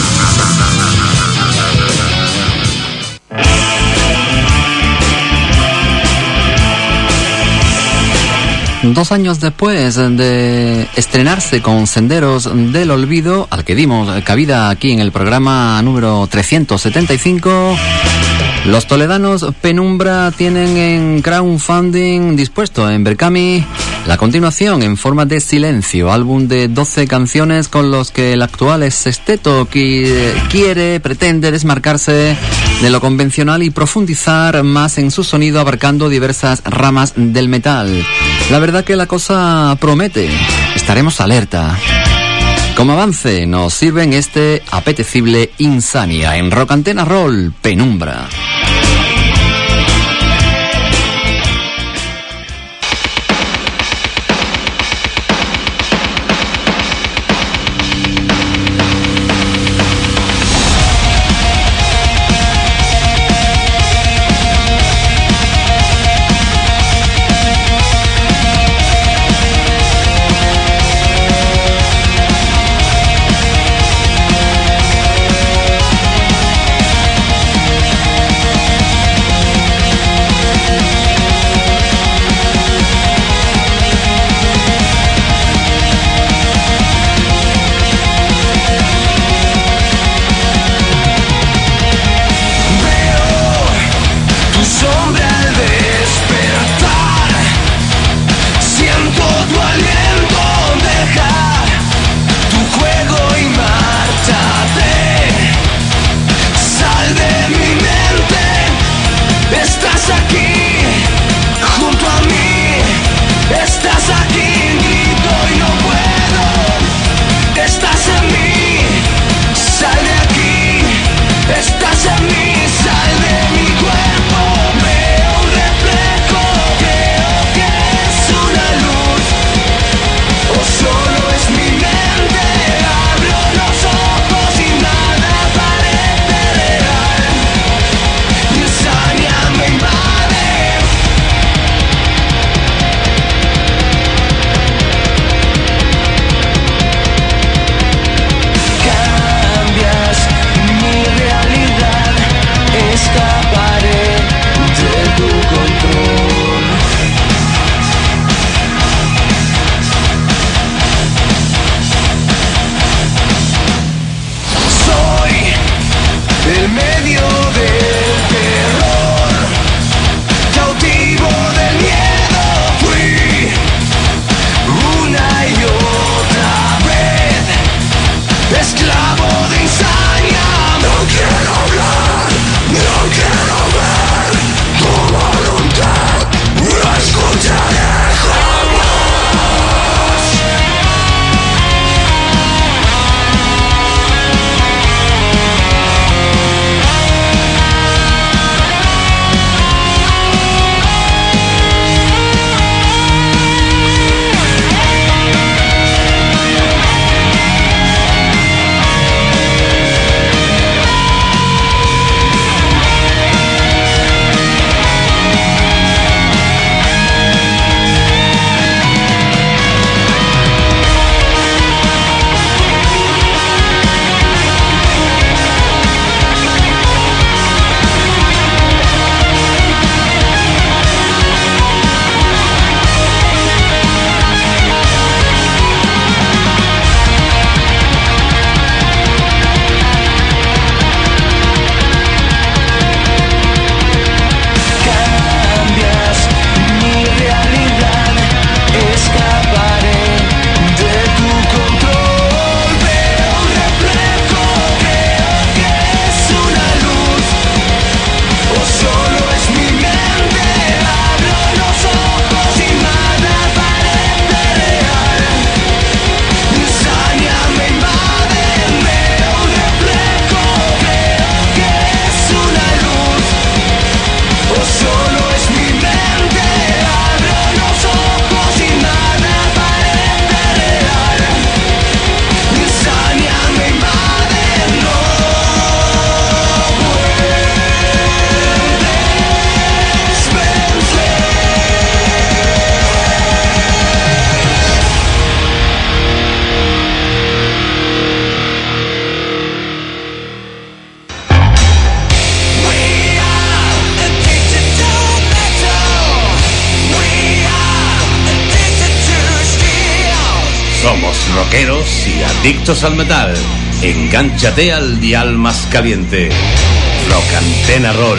2 años después de estrenarse con Senderos del Olvido, al que dimos cabida aquí en el programa número 375, los toledanos Penumbra tienen en crowdfunding dispuesto en Berkami la continuación en forma de Silencio, álbum de 12 canciones con los que el actual sexteto pretende desmarcarse de lo convencional y profundizar más en su sonido, abarcando diversas ramas del metal. La verdad que la cosa promete, estaremos alerta. Como avance nos sirven este apetecible Insania en Rock Antena Roll, Penumbra. los rockeros y adictos al metal. Engánchate al dial más caliente. Rock Antena Roll.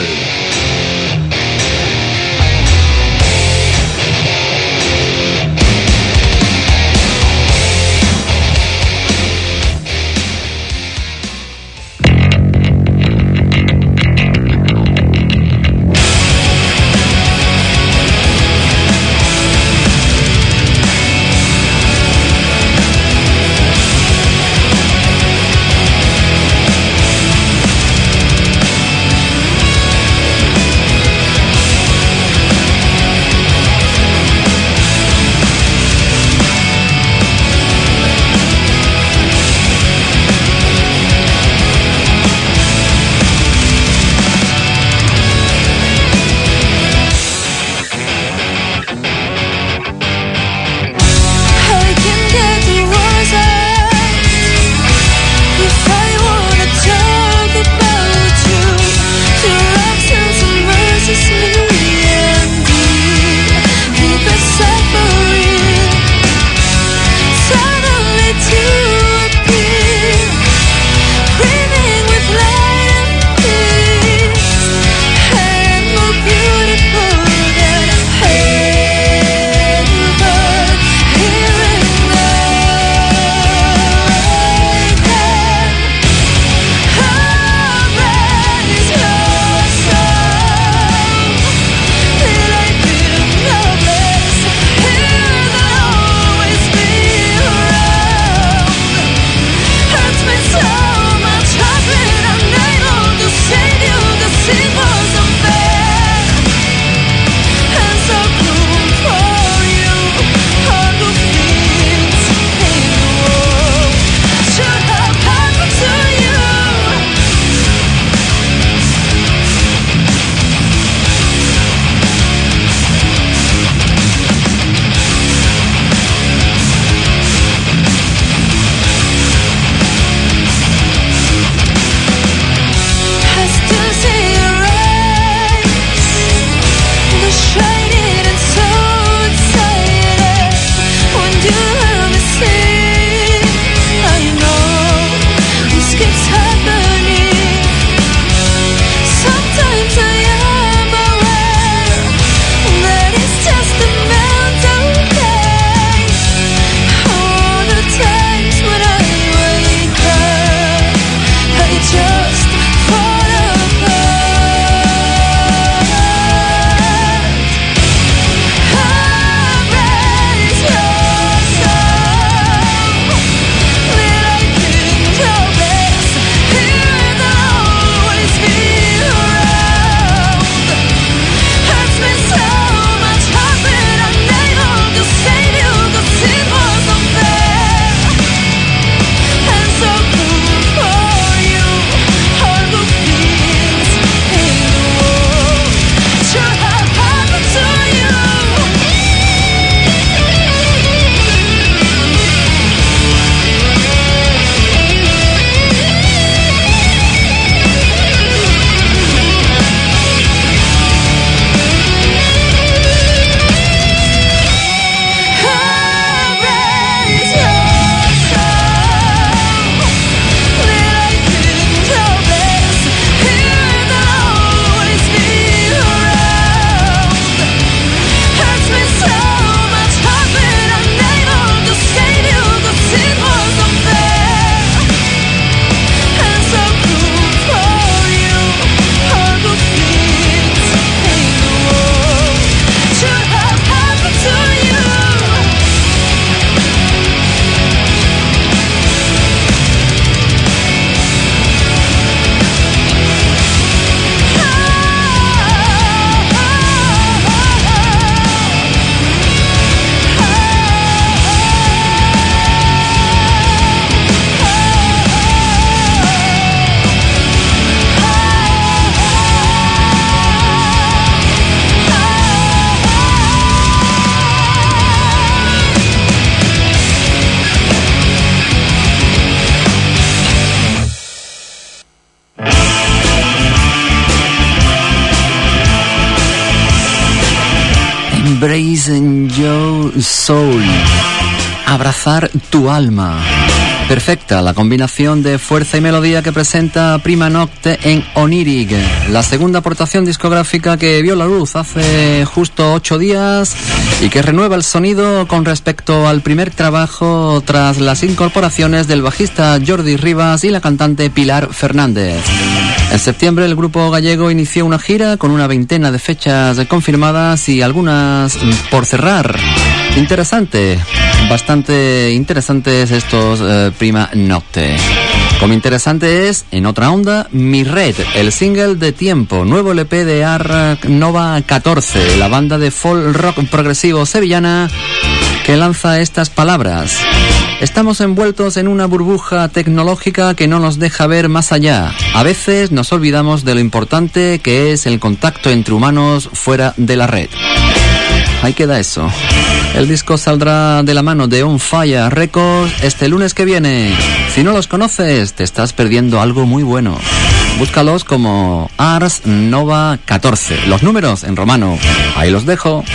Embrace your soul. Abrazar tu alma. Perfecta la combinación de fuerza y melodía que presenta Prima Nocte en Oniric, la segunda aportación discográfica que vio la luz hace justo 8 días y que renueva el sonido con respecto al primer trabajo tras las incorporaciones del bajista Jordi Rivas y la cantante Pilar Fernández. En septiembre el grupo gallego inició una gira con una veintena de fechas confirmadas y algunas por cerrar. Interesante, bastante interesantes estos Prima Nocte. Como interesante es, en otra onda, Mi Red, el single de Tiempo, nuevo LP de Arc Nova 14, la banda de folk rock progresivo sevillana que lanza estas palabras. Estamos envueltos en una burbuja tecnológica que no nos deja ver más allá. A veces nos olvidamos de lo importante que es el contacto entre humanos fuera de la red. Ahí queda eso. El disco saldrá de la mano de On Fire Records este lunes que viene. Si no los conoces, te estás perdiendo algo muy bueno. Búscalos como Ars Nova 14. Los números en romano. Ahí los dejo.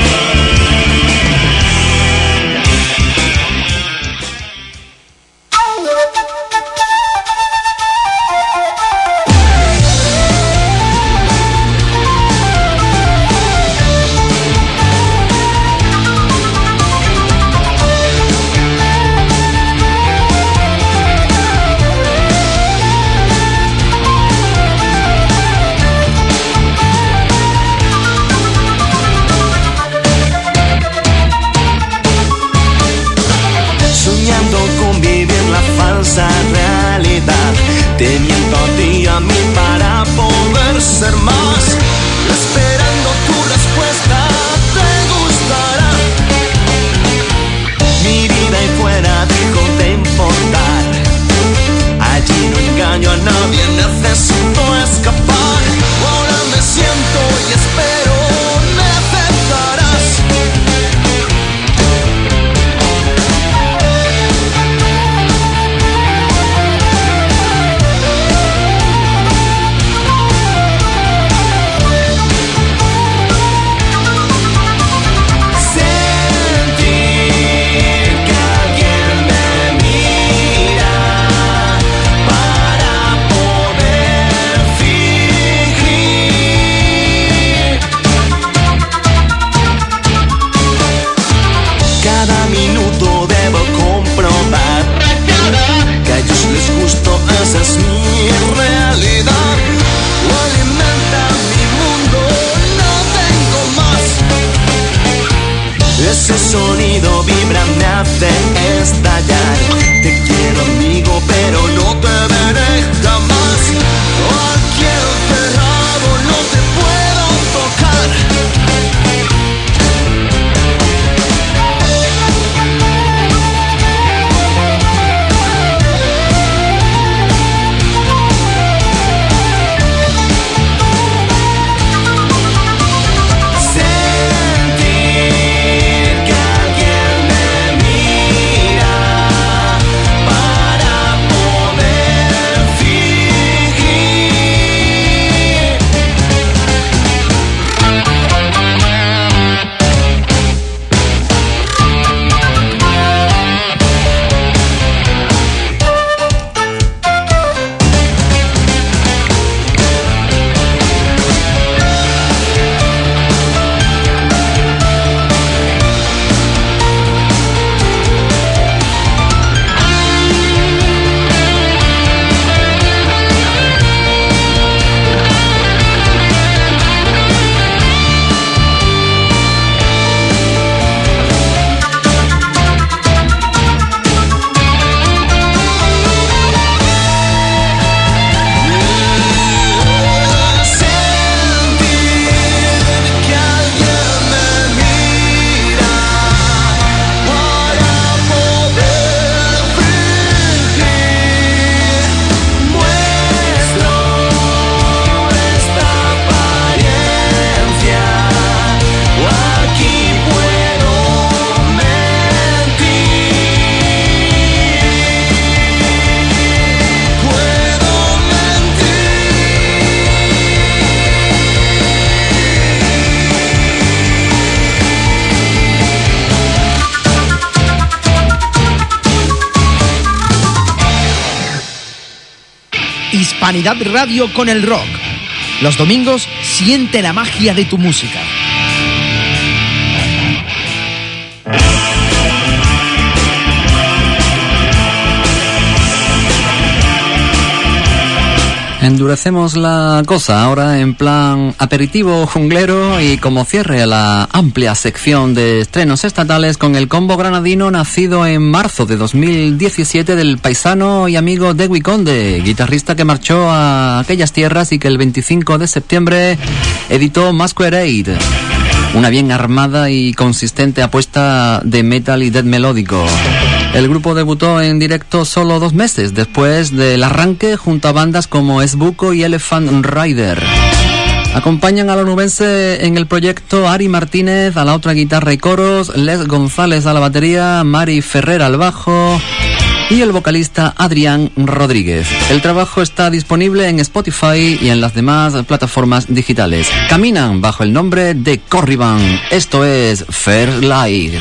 Te miento a ti y a mí para poder ser más. Esperando tu respuesta, te gustará. Mi vida y fuera dejo de importar. Allí no engaño a nadie, necesito escapar. Ahora me siento y espero me aceptarás. Esa es mi realidad. O alimenta mi mundo, no tengo más. Ese sonido vibra, me hace estallar. Te quiero amigo, pero no te veré jamás. Cualquier cerrado no te puedo tocar. Sentir que alguien me mira. Hispanidad Radio con el rock. Los domingos siente la magia de tu música. Endurecemos la cosa ahora en plan aperitivo junglero y como cierre a la amplia sección de estrenos estatales con el combo granadino nacido en marzo de 2017 del paisano y amigo Dewey Conde, guitarrista que marchó a aquellas tierras y que el 25 de septiembre editó Masquerade, una bien armada y consistente apuesta de metal y death melódico. El grupo debutó en directo solo 2 meses después del arranque junto a bandas como Esbuco y Elephant Rider. Acompañan a la onubense en el proyecto Ari Martínez a la otra guitarra y coros, Les González a la batería, Mari Ferrer al bajo y el vocalista Adrián Rodríguez. El trabajo está disponible en Spotify y en las demás plataformas digitales. Caminan bajo el nombre de Corriban. Esto es First Light.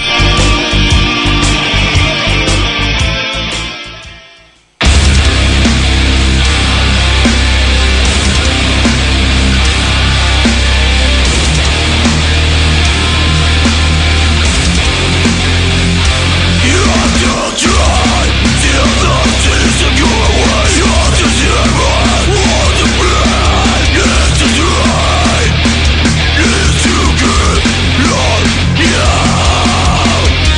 Yeah.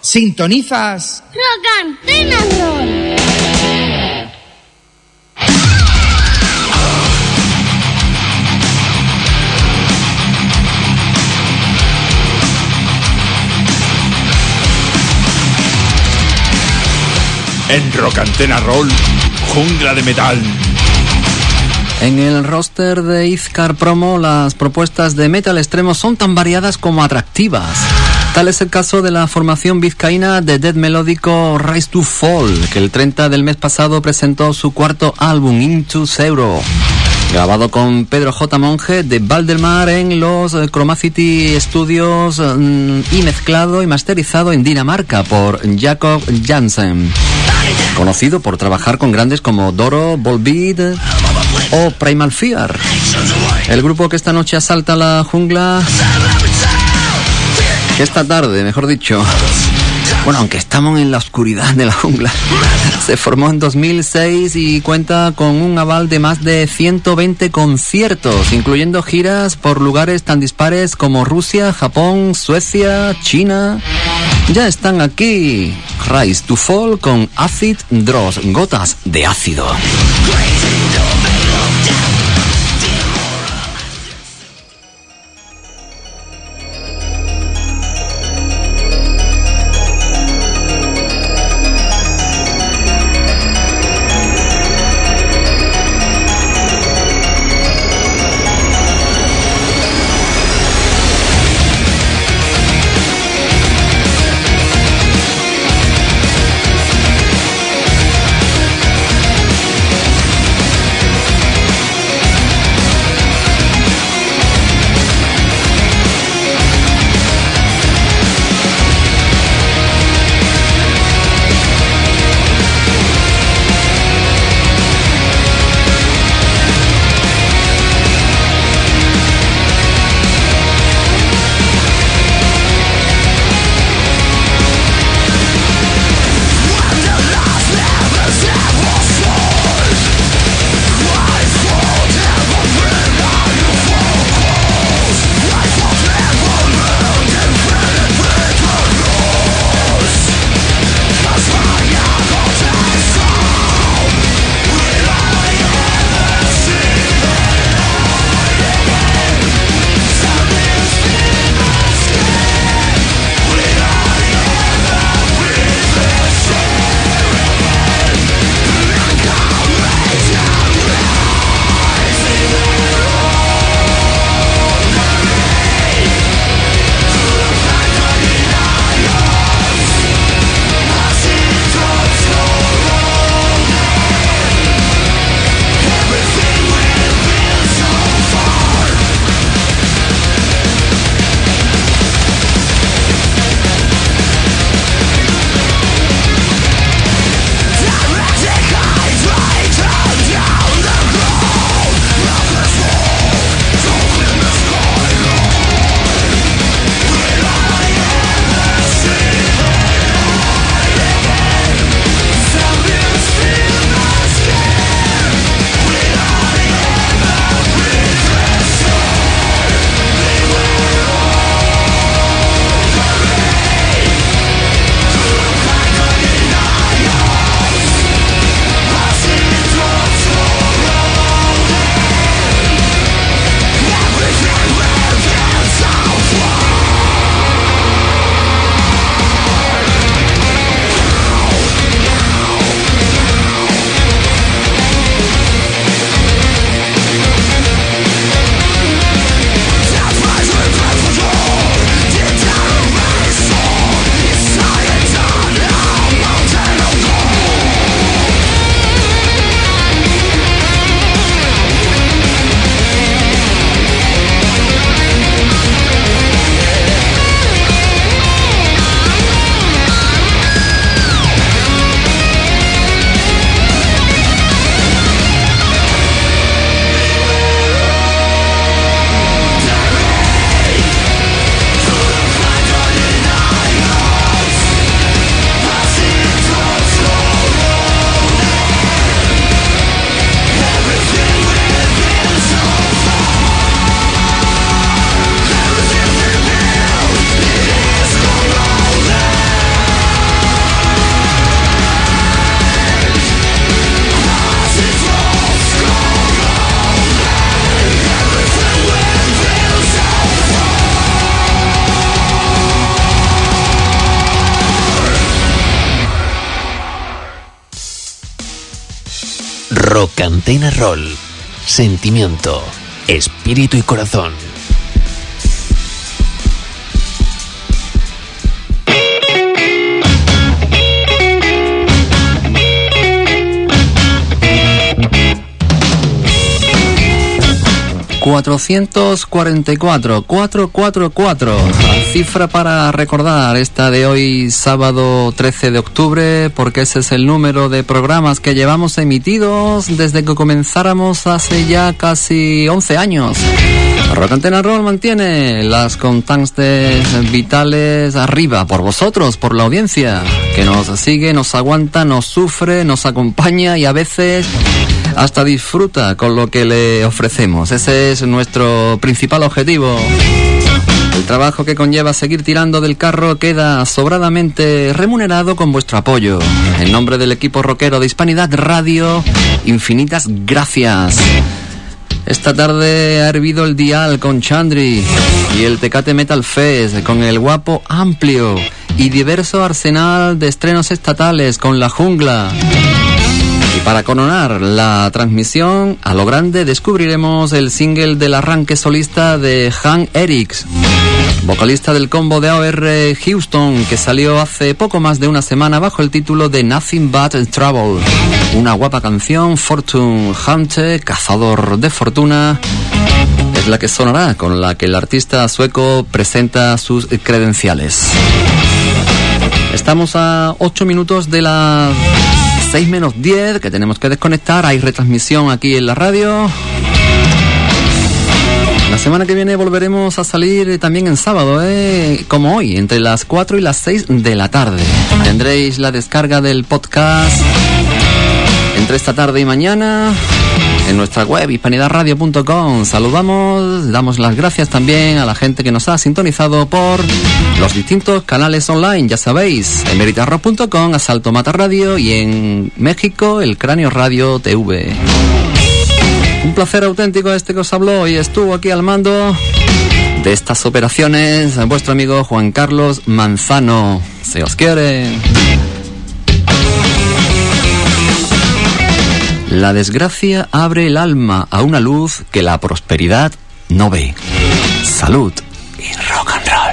Sintonizas Rock Antena Roll. En Rock Antena Roll, Jungla de Metal. En el roster de Izcar Promo, las propuestas de metal extremo son tan variadas como atractivas. Tal es el caso de la formación vizcaína de death melódico Rise to Fall, que el 30 del mes pasado presentó su cuarto álbum, Into Zero, grabado con Pedro J. Monge de Valdemar en los Chromacity Studios y mezclado y masterizado en Dinamarca por Jacob Jansen, conocido por trabajar con grandes como Doro, Volbeat o Primal Fear. El grupo que esta noche asalta la jungla, que esta tarde, mejor dicho, bueno, aunque estamos en la oscuridad de la jungla, se formó en 2006 y cuenta con un aval de más de 120 conciertos, incluyendo giras por lugares tan dispares como Rusia, Japón, Suecia, China. Ya están aquí, Rise to Fall con Acid Dross, gotas de ácido. Rock Antena Roll. Sentimiento, espíritu y corazón. ...444, 444... cifra para recordar esta de hoy, sábado 13 de octubre... ...porque ese es el número de programas que llevamos emitidos... ...desde que comenzáramos hace ya casi 11 años... Rock Antena Roll mantiene las constantes vitales arriba... ...por vosotros, por la audiencia... ...que nos sigue, nos aguanta, nos sufre, nos acompaña... ...y a veces... hasta disfruta con lo que le ofrecemos. Ese es nuestro principal objetivo. El trabajo que conlleva seguir tirando del carro queda sobradamente remunerado con vuestro apoyo. En nombre del equipo rockero de Hispanidad Radio, infinitas gracias. Esta tarde ha hervido el dial con Chandri y el Tecate Metal Fest con el guapo amplio y diverso arsenal de estrenos estatales con La Jungla. Y para coronar la transmisión, a lo grande descubriremos el single del arranque solista de Hank Eriks, vocalista del combo de AOR Houston, que salió hace poco más de una semana bajo el título de Nothing But Trouble. Una guapa canción, Fortune Hunter, cazador de fortuna, es la que sonará, con la que el artista sueco presenta sus credenciales. Estamos a 8 minutos de las 6 menos 10, que tenemos que desconectar. Hay retransmisión aquí en la radio. La semana que viene volveremos a salir también en sábado, como hoy, entre las 4 y las 6 de la tarde. Tendréis la descarga del podcast entre esta tarde y mañana en nuestra web hispanidadradio.com. Saludamos, damos las gracias también a la gente que nos ha sintonizado por los distintos canales online, ya sabéis, emeritarrock.com, Asalto Mata Radio y en México, el Cráneo Radio TV. Un placer auténtico este que os habló y estuvo aquí al mando de estas operaciones vuestro amigo Juan Carlos Manzano. Se os quiere. La desgracia abre el alma a una luz que la prosperidad no ve. Salud y rock and roll.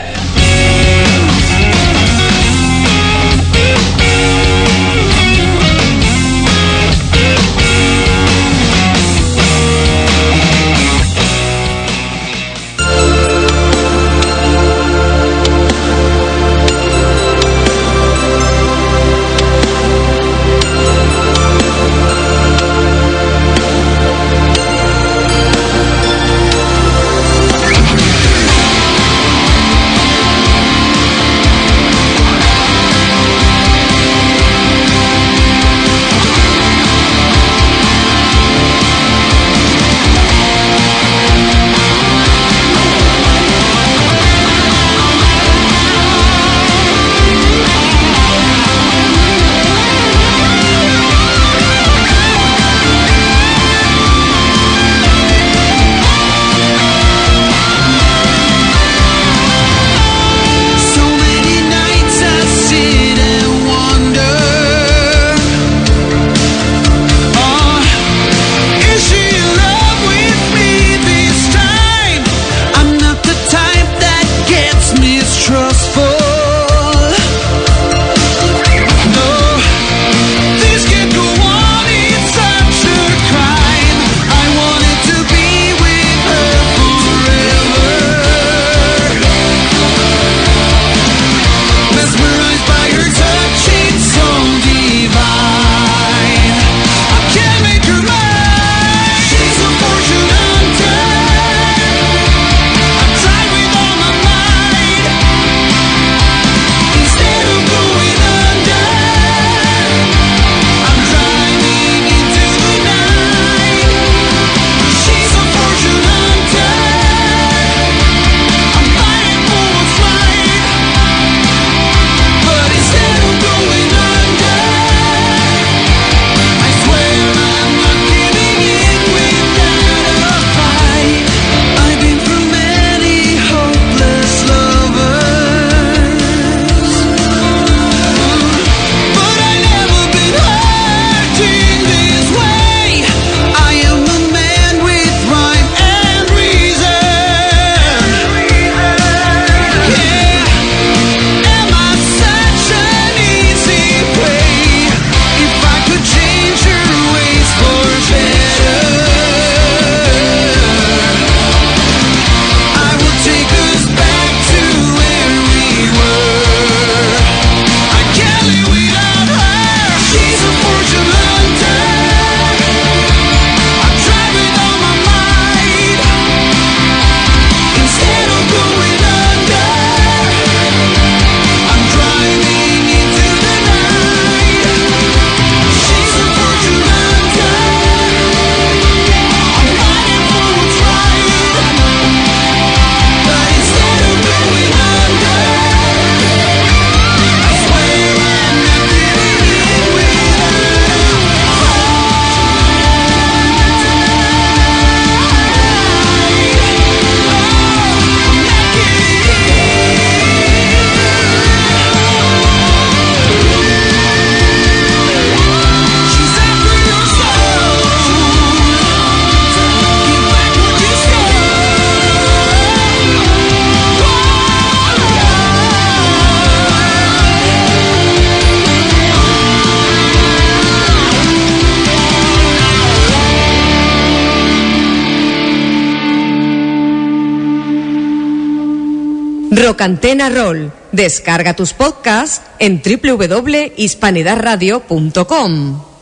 Rock Antena Roll. Descarga tus podcasts en www.hispanidadradio.com.